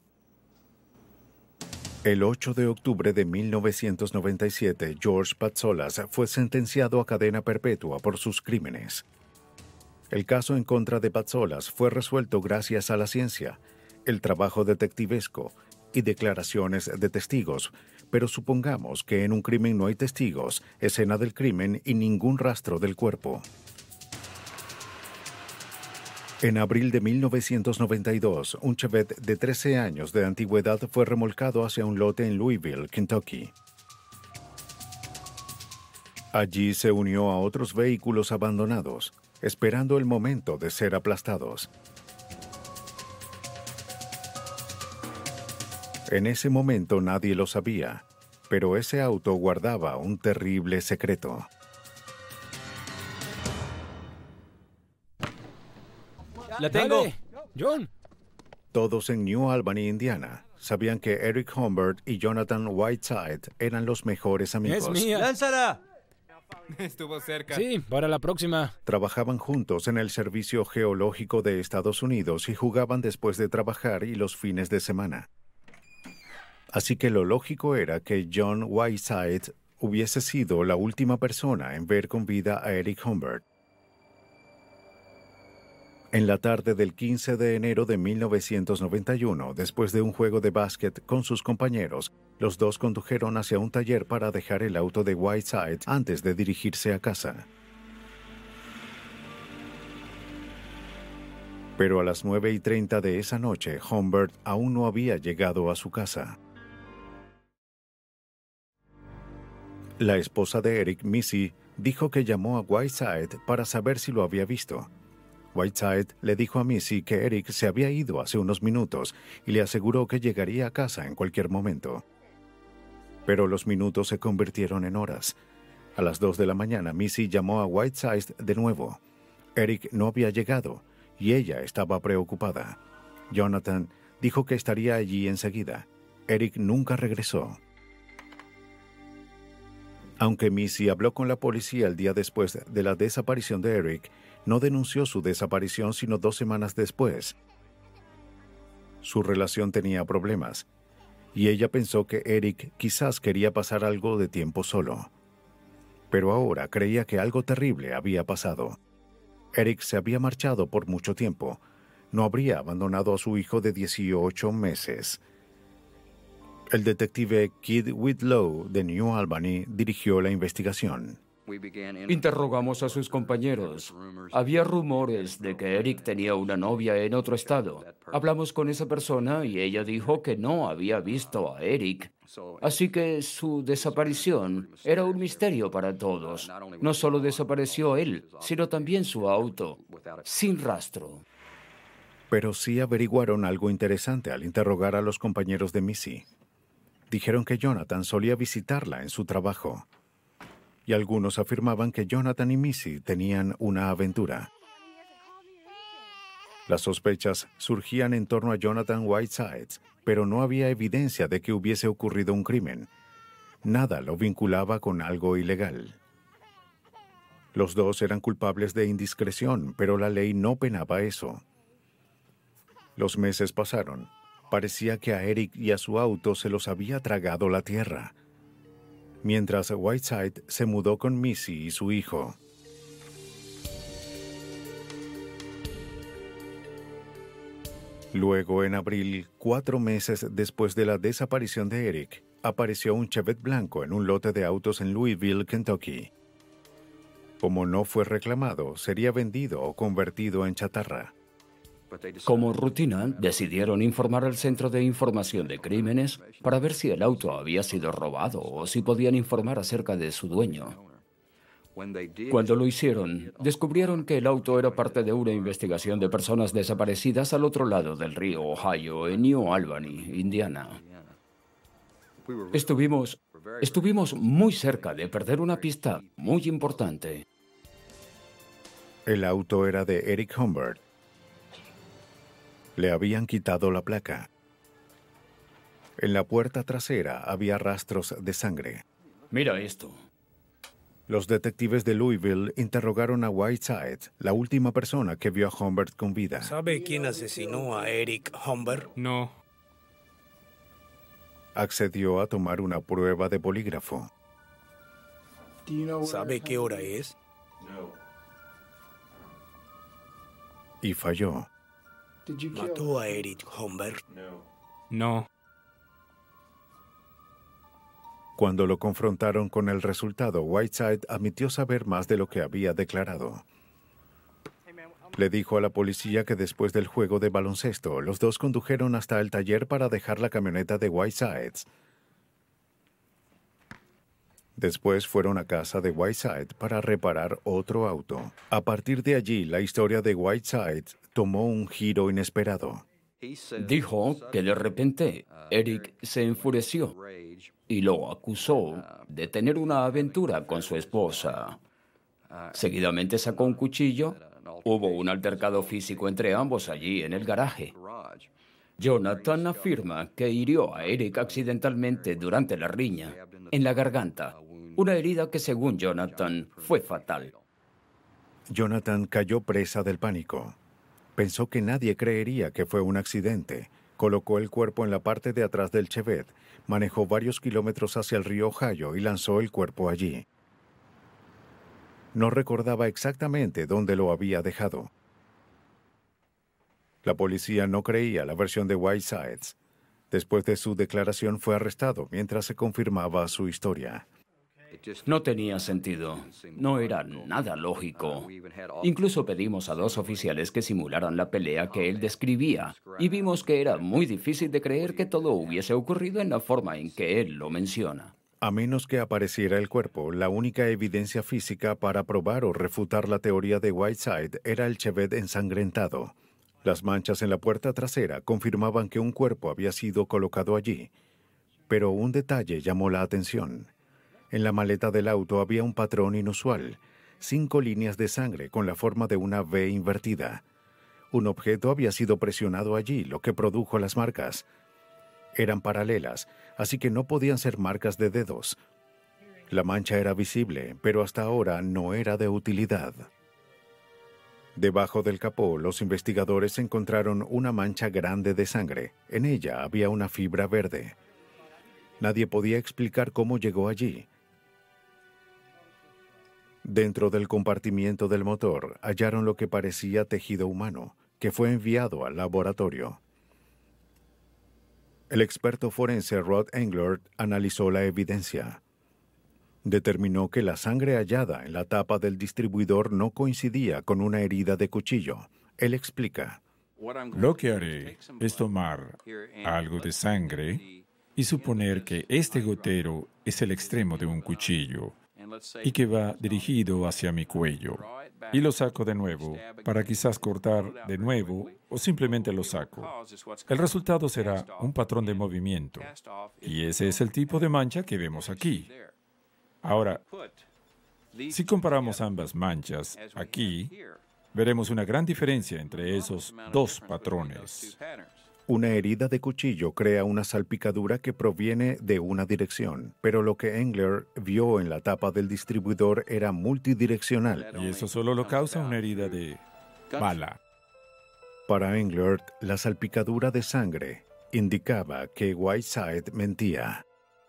El ocho de octubre de mil novecientos noventa y siete, George Patsolas fue sentenciado a cadena perpetua por sus crímenes. El caso en contra de Patsolas fue resuelto gracias a la ciencia, el trabajo detectivesco y declaraciones de testigos, pero supongamos que en un crimen no hay testigos, escena del crimen y ningún rastro del cuerpo. En abril de mil novecientos noventa y dos, un Chevette de trece años de antigüedad fue remolcado hacia un lote en Louisville, Kentucky. Allí se unió a otros vehículos abandonados, esperando el momento de ser aplastados. En ese momento nadie lo sabía, pero ese auto guardaba un terrible secreto. ¡La tengo! Dale, John. Todos en New Albany, Indiana, sabían que Eric Humbert y Jonathan Whiteside eran los mejores amigos. ¡Es mía! ¡Lánzala! Estuvo cerca. Sí, para la próxima. Trabajaban juntos en el Servicio Geológico de Estados Unidos y jugaban después de trabajar y los fines de semana. Así que lo lógico era que John Whiteside hubiese sido la última persona en ver con vida a Eric Humbert. En la tarde del quince de enero de mil novecientos noventa y uno, después de un juego de básquet con sus compañeros, los dos condujeron hacia un taller para dejar el auto de Whiteside antes de dirigirse a casa. Pero a las nueve y treinta de esa noche, Humbert aún no había llegado a su casa. La esposa de Eric, Missy, dijo que llamó a Whiteside para saber si lo había visto. Whiteside le dijo a Missy que Eric se había ido hace unos minutos y le aseguró que llegaría a casa en cualquier momento. Pero los minutos se convirtieron en horas. A las dos de la mañana, Missy llamó a Whiteside de nuevo. Eric no había llegado y ella estaba preocupada. Jonathan dijo que estaría allí enseguida. Eric nunca regresó. Aunque Missy habló con la policía el día después de la desaparición de Eric, no denunció su desaparición sino dos semanas después. Su relación tenía problemas, y ella pensó que Eric quizás quería pasar algo de tiempo solo. Pero ahora creía que algo terrible había pasado. Eric se había marchado por mucho tiempo. No habría abandonado a su hijo de dieciocho meses. El detective Kid Whitlow de New Albany dirigió la investigación. Interrogamos a sus compañeros. Había rumores de que Eric tenía una novia en otro estado. Hablamos con esa persona y ella dijo que no había visto a Eric. Así que su desaparición era un misterio para todos. No solo desapareció él, sino también su auto, sin rastro. Pero sí averiguaron algo interesante al interrogar a los compañeros de Missy. Dijeron que Jonathan solía visitarla en su trabajo. Y algunos afirmaban que Jonathan y Missy tenían una aventura. Las sospechas surgían en torno a Jonathan Whiteside, pero no había evidencia de que hubiese ocurrido un crimen. Nada lo vinculaba con algo ilegal. Los dos eran culpables de indiscreción, pero la ley no penaba eso. Los meses pasaron. Parecía que a Eric y a su auto se los había tragado la tierra. Mientras Whiteside se mudó con Missy y su hijo. Luego, en abril, cuatro meses después de la desaparición de Eric, apareció un Chevette blanco en un lote de autos en Louisville, Kentucky. Como no fue reclamado, sería vendido o convertido en chatarra. Como rutina, decidieron informar al Centro de Información de Crímenes para ver si el auto había sido robado o si podían informar acerca de su dueño. Cuando lo hicieron, descubrieron que el auto era parte de una investigación de personas desaparecidas al otro lado del río Ohio, en New Albany, Indiana. Estuvimos, estuvimos muy cerca de perder una pista muy importante. El auto era de Eric Humbert. Le habían quitado la placa. En la puerta trasera había rastros de sangre. Mira esto. Los detectives de Louisville interrogaron a Whiteside, la última persona que vio a Humbert con vida. ¿Sabe quién asesinó a Eric Humbert? No. Accedió a tomar una prueba de polígrafo. ¿Sabe qué hora es? Y falló. ¿Mató a Eric Humbert? No. Cuando lo confrontaron con el resultado, Whiteside admitió saber más de lo que había declarado. Le dijo a la policía que después del juego de baloncesto, los dos condujeron hasta el taller para dejar la camioneta de Whiteside. Después fueron a casa de Whiteside para reparar otro auto. A partir de allí, la historia de Whiteside tomó un giro inesperado. Dijo que de repente Eric se enfureció y lo acusó de tener una aventura con su esposa. Seguidamente sacó un cuchillo. Hubo un altercado físico entre ambos allí en el garaje. Jonathan afirma que hirió a Eric accidentalmente durante la riña, en la garganta, una herida que según Jonathan fue fatal. Jonathan cayó presa del pánico. Pensó que nadie creería que fue un accidente. Colocó el cuerpo en la parte de atrás del Chevette, manejó varios kilómetros hacia el río Ohio y lanzó el cuerpo allí. No recordaba exactamente dónde lo había dejado. La policía no creía la versión de Whiteside. Después de su declaración fue arrestado mientras se confirmaba su historia. No tenía sentido. No era nada lógico. Incluso pedimos a dos oficiales que simularan la pelea que él describía y vimos que era muy difícil de creer que todo hubiese ocurrido en la forma en que él lo menciona. A menos que apareciera el cuerpo, la única evidencia física para probar o refutar la teoría de Whiteside era el Chevette ensangrentado. Las manchas en la puerta trasera confirmaban que un cuerpo había sido colocado allí. Pero un detalle llamó la atención. En la maleta del auto había un patrón inusual, cinco líneas de sangre con la forma de una V invertida. Un objeto había sido presionado allí, lo que produjo las marcas. Eran paralelas, así que no podían ser marcas de dedos. La mancha era visible, pero hasta ahora no era de utilidad. Debajo del capó, los investigadores encontraron una mancha grande de sangre. En ella había una fibra verde. Nadie podía explicar cómo llegó allí. Dentro del compartimiento del motor hallaron lo que parecía tejido humano, que fue enviado al laboratorio. El experto forense Rod Englert analizó la evidencia. Determinó que la sangre hallada en la tapa del distribuidor no coincidía con una herida de cuchillo. Él explica. Lo que haré es tomar algo de sangre y suponer que este gotero es el extremo de un cuchillo y que va dirigido hacia mi cuello. Y lo saco de nuevo, para quizás cortar de nuevo o simplemente lo saco. El resultado será un patrón de movimiento. Y ese es el tipo de mancha que vemos aquí. Ahora, si comparamos ambas manchas aquí, veremos una gran diferencia entre esos dos patrones. Una herida de cuchillo crea una salpicadura que proviene de una dirección, pero lo que Englert vio en la tapa del distribuidor era multidireccional. Y eso solo lo causa una herida de bala. Para Englert, la salpicadura de sangre indicaba que Whiteside mentía.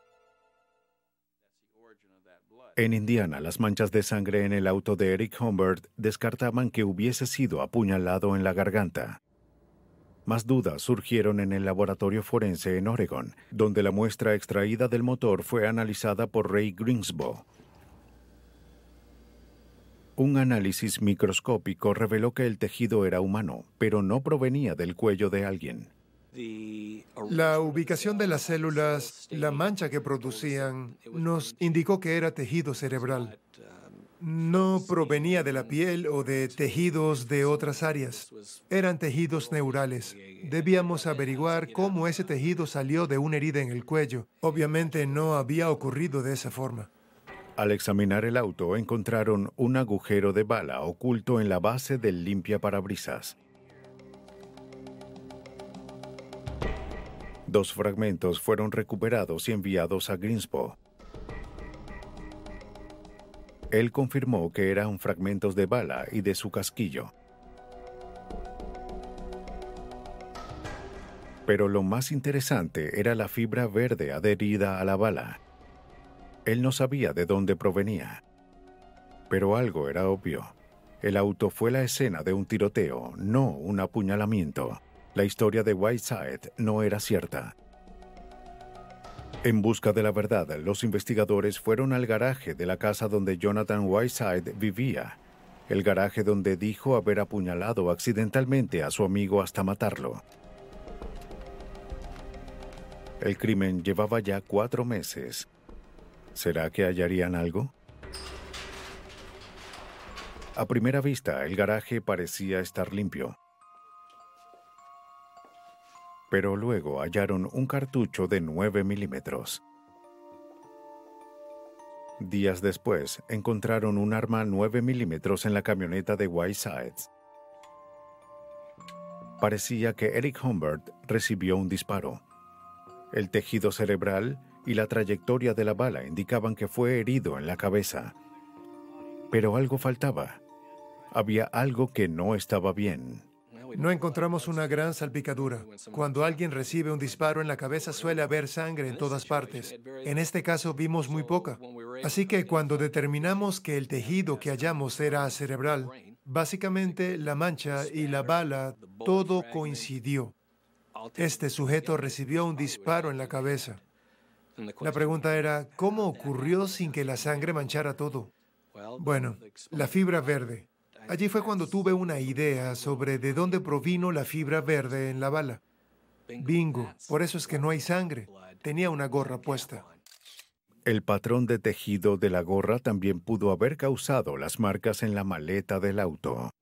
En Indiana, las manchas de sangre en el auto de Eric Humbert descartaban que hubiese sido apuñalado en la garganta. Más dudas surgieron en el laboratorio forense en Oregon, donde la muestra extraída del motor fue analizada por Ray Greensbo. Un análisis microscópico reveló que el tejido era humano, pero no provenía del cuello de alguien. La ubicación de las células, la mancha que producían, nos indicó que era tejido cerebral. No provenía de la piel o de tejidos de otras áreas. Eran tejidos neurales. Debíamos averiguar cómo ese tejido salió de una herida en el cuello. Obviamente no había ocurrido de esa forma. Al examinar el auto, encontraron un agujero de bala oculto en la base del limpiaparabrisas. Dos fragmentos fueron recuperados y enviados a Greensboro. Él confirmó que eran fragmentos de bala y de su casquillo. Pero lo más interesante era la fibra verde adherida a la bala. Él no sabía de dónde provenía. Pero algo era obvio. El auto fue la escena de un tiroteo, no un apuñalamiento. La historia de Whiteside no era cierta. En busca de la verdad, los investigadores fueron al garaje de la casa donde Jonathan Whiteside vivía, el garaje donde dijo haber apuñalado accidentalmente a su amigo hasta matarlo. El crimen llevaba ya cuatro meses. ¿Será que hallarían algo? A primera vista, el garaje parecía estar limpio. Pero luego hallaron un cartucho de nueve milímetros. Días después, encontraron un arma nueve milímetros en la camioneta de Whiteside. Parecía que Eric Humbert recibió un disparo. El tejido cerebral y la trayectoria de la bala indicaban que fue herido en la cabeza. Pero algo faltaba. Había algo que no estaba bien. No encontramos una gran salpicadura. Cuando alguien recibe un disparo en la cabeza suele haber sangre en todas partes. En este caso vimos muy poca. Así que cuando determinamos que el tejido que hallamos era cerebral, básicamente la mancha y la bala, todo coincidió. Este sujeto recibió un disparo en la cabeza. La pregunta era, ¿cómo ocurrió sin que la sangre manchara todo? Bueno, la fibra verde. Allí fue cuando tuve una idea sobre de dónde provino la fibra verde en la bala. Bingo, por eso es que no hay sangre. Tenía una gorra puesta. El patrón de tejido de la gorra también pudo haber causado las marcas en la maleta del auto.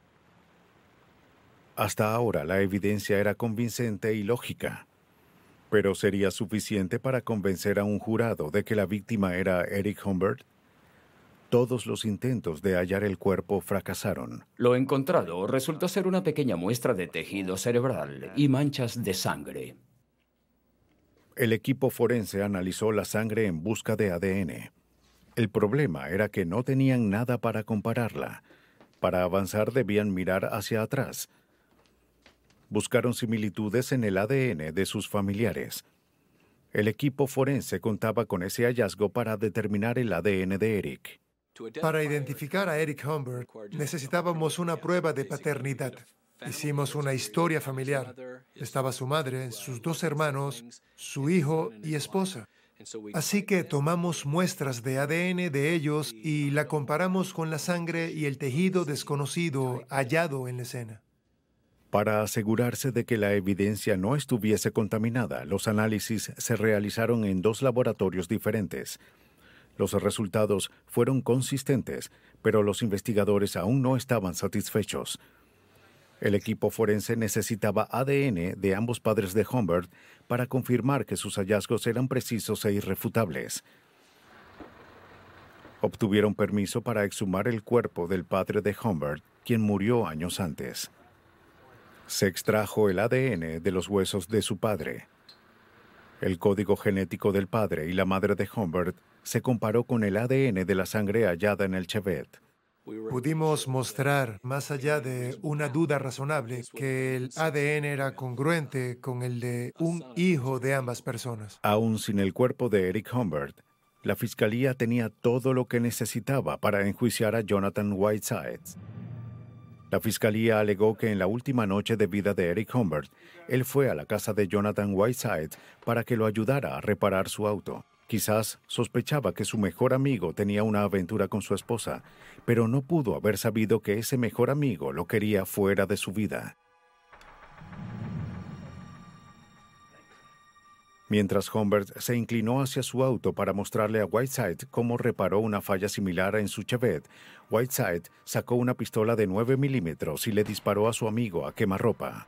Hasta ahora la evidencia era convincente y lógica, pero ¿sería suficiente para convencer a un jurado de que la víctima era Eric Humbert? Todos los intentos de hallar el cuerpo fracasaron. Lo encontrado resultó ser una pequeña muestra de tejido cerebral y manchas de sangre. El equipo forense analizó la sangre en busca de A D N. El problema era que no tenían nada para compararla. Para avanzar debían mirar hacia atrás. Buscaron similitudes en el A D N de sus familiares. El equipo forense contaba con ese hallazgo para determinar el A D N de Eric. Para identificar a Eric Humbert, necesitábamos una prueba de paternidad. Hicimos una historia familiar. Estaba su madre, sus dos hermanos, su hijo y esposa. Así que tomamos muestras de A D N de ellos y la comparamos con la sangre y el tejido desconocido hallado en la escena. Para asegurarse de que la evidencia no estuviese contaminada, los análisis se realizaron en dos laboratorios diferentes. Los resultados fueron consistentes, pero los investigadores aún no estaban satisfechos. El equipo forense necesitaba A D N de ambos padres de Humbert para confirmar que sus hallazgos eran precisos e irrefutables. Obtuvieron permiso para exhumar el cuerpo del padre de Humbert, quien murió años antes. Se extrajo el A D N de los huesos de su padre. El código genético del padre y la madre de Humbert se comparó con el A D N de la sangre hallada en el Chevette. Pudimos mostrar, más allá de una duda razonable, que el A D N era congruente con el de un hijo de ambas personas. Aún sin el cuerpo de Eric Humbert, la fiscalía tenía todo lo que necesitaba para enjuiciar a Jonathan Whiteside. La fiscalía alegó que en la última noche de vida de Eric Humbert, él fue a la casa de Jonathan Whiteside para que lo ayudara a reparar su auto. Quizás sospechaba que su mejor amigo tenía una aventura con su esposa, pero no pudo haber sabido que ese mejor amigo lo quería fuera de su vida. Mientras Humbert se inclinó hacia su auto para mostrarle a Whiteside cómo reparó una falla similar en su Chevette, Whiteside sacó una pistola de nueve milímetros y le disparó a su amigo a quemarropa.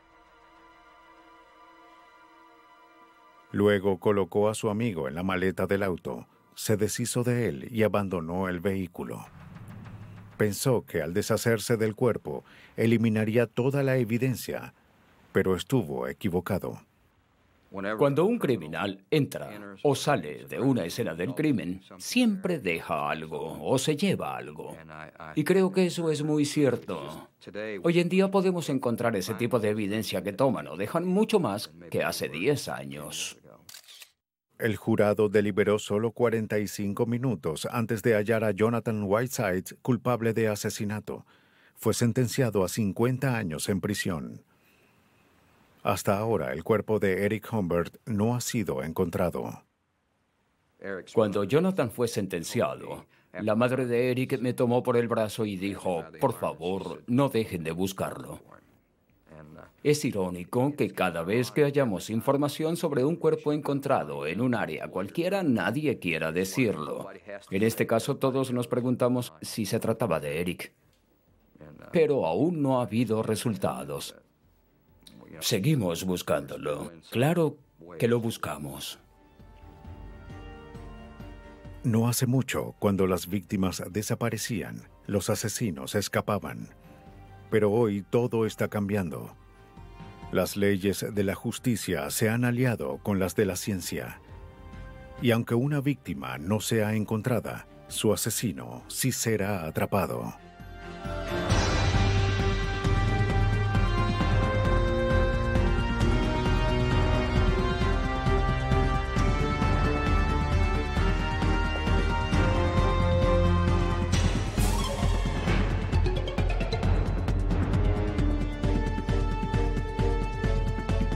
Luego colocó a su amigo en la maleta del auto, se deshizo de él y abandonó el vehículo. Pensó que al deshacerse del cuerpo, eliminaría toda la evidencia, pero estuvo equivocado. Cuando un criminal entra o sale de una escena del crimen, siempre deja algo o se lleva algo. Y creo que eso es muy cierto. Hoy en día podemos encontrar ese tipo de evidencia que toman o dejan mucho más que hace diez años. El jurado deliberó solo cuarenta y cinco minutos antes de hallar a Jonathan Whiteside culpable de asesinato. Fue sentenciado a cincuenta años en prisión. Hasta ahora, el cuerpo de Eric Humbert no ha sido encontrado. Cuando Jonathan fue sentenciado, la madre de Eric me tomó por el brazo y dijo, por favor, no dejen de buscarlo. Es irónico que cada vez que hayamos información sobre un cuerpo encontrado en un área cualquiera, nadie quiera decirlo. En este caso, todos nos preguntamos si se trataba de Eric. Pero aún no ha habido resultados. Seguimos buscándolo. Claro que lo buscamos. No hace mucho, cuando las víctimas desaparecían, los asesinos escapaban. Pero hoy todo está cambiando. Las leyes de la justicia se han aliado con las de la ciencia. Y aunque una víctima no sea encontrada, su asesino sí será atrapado.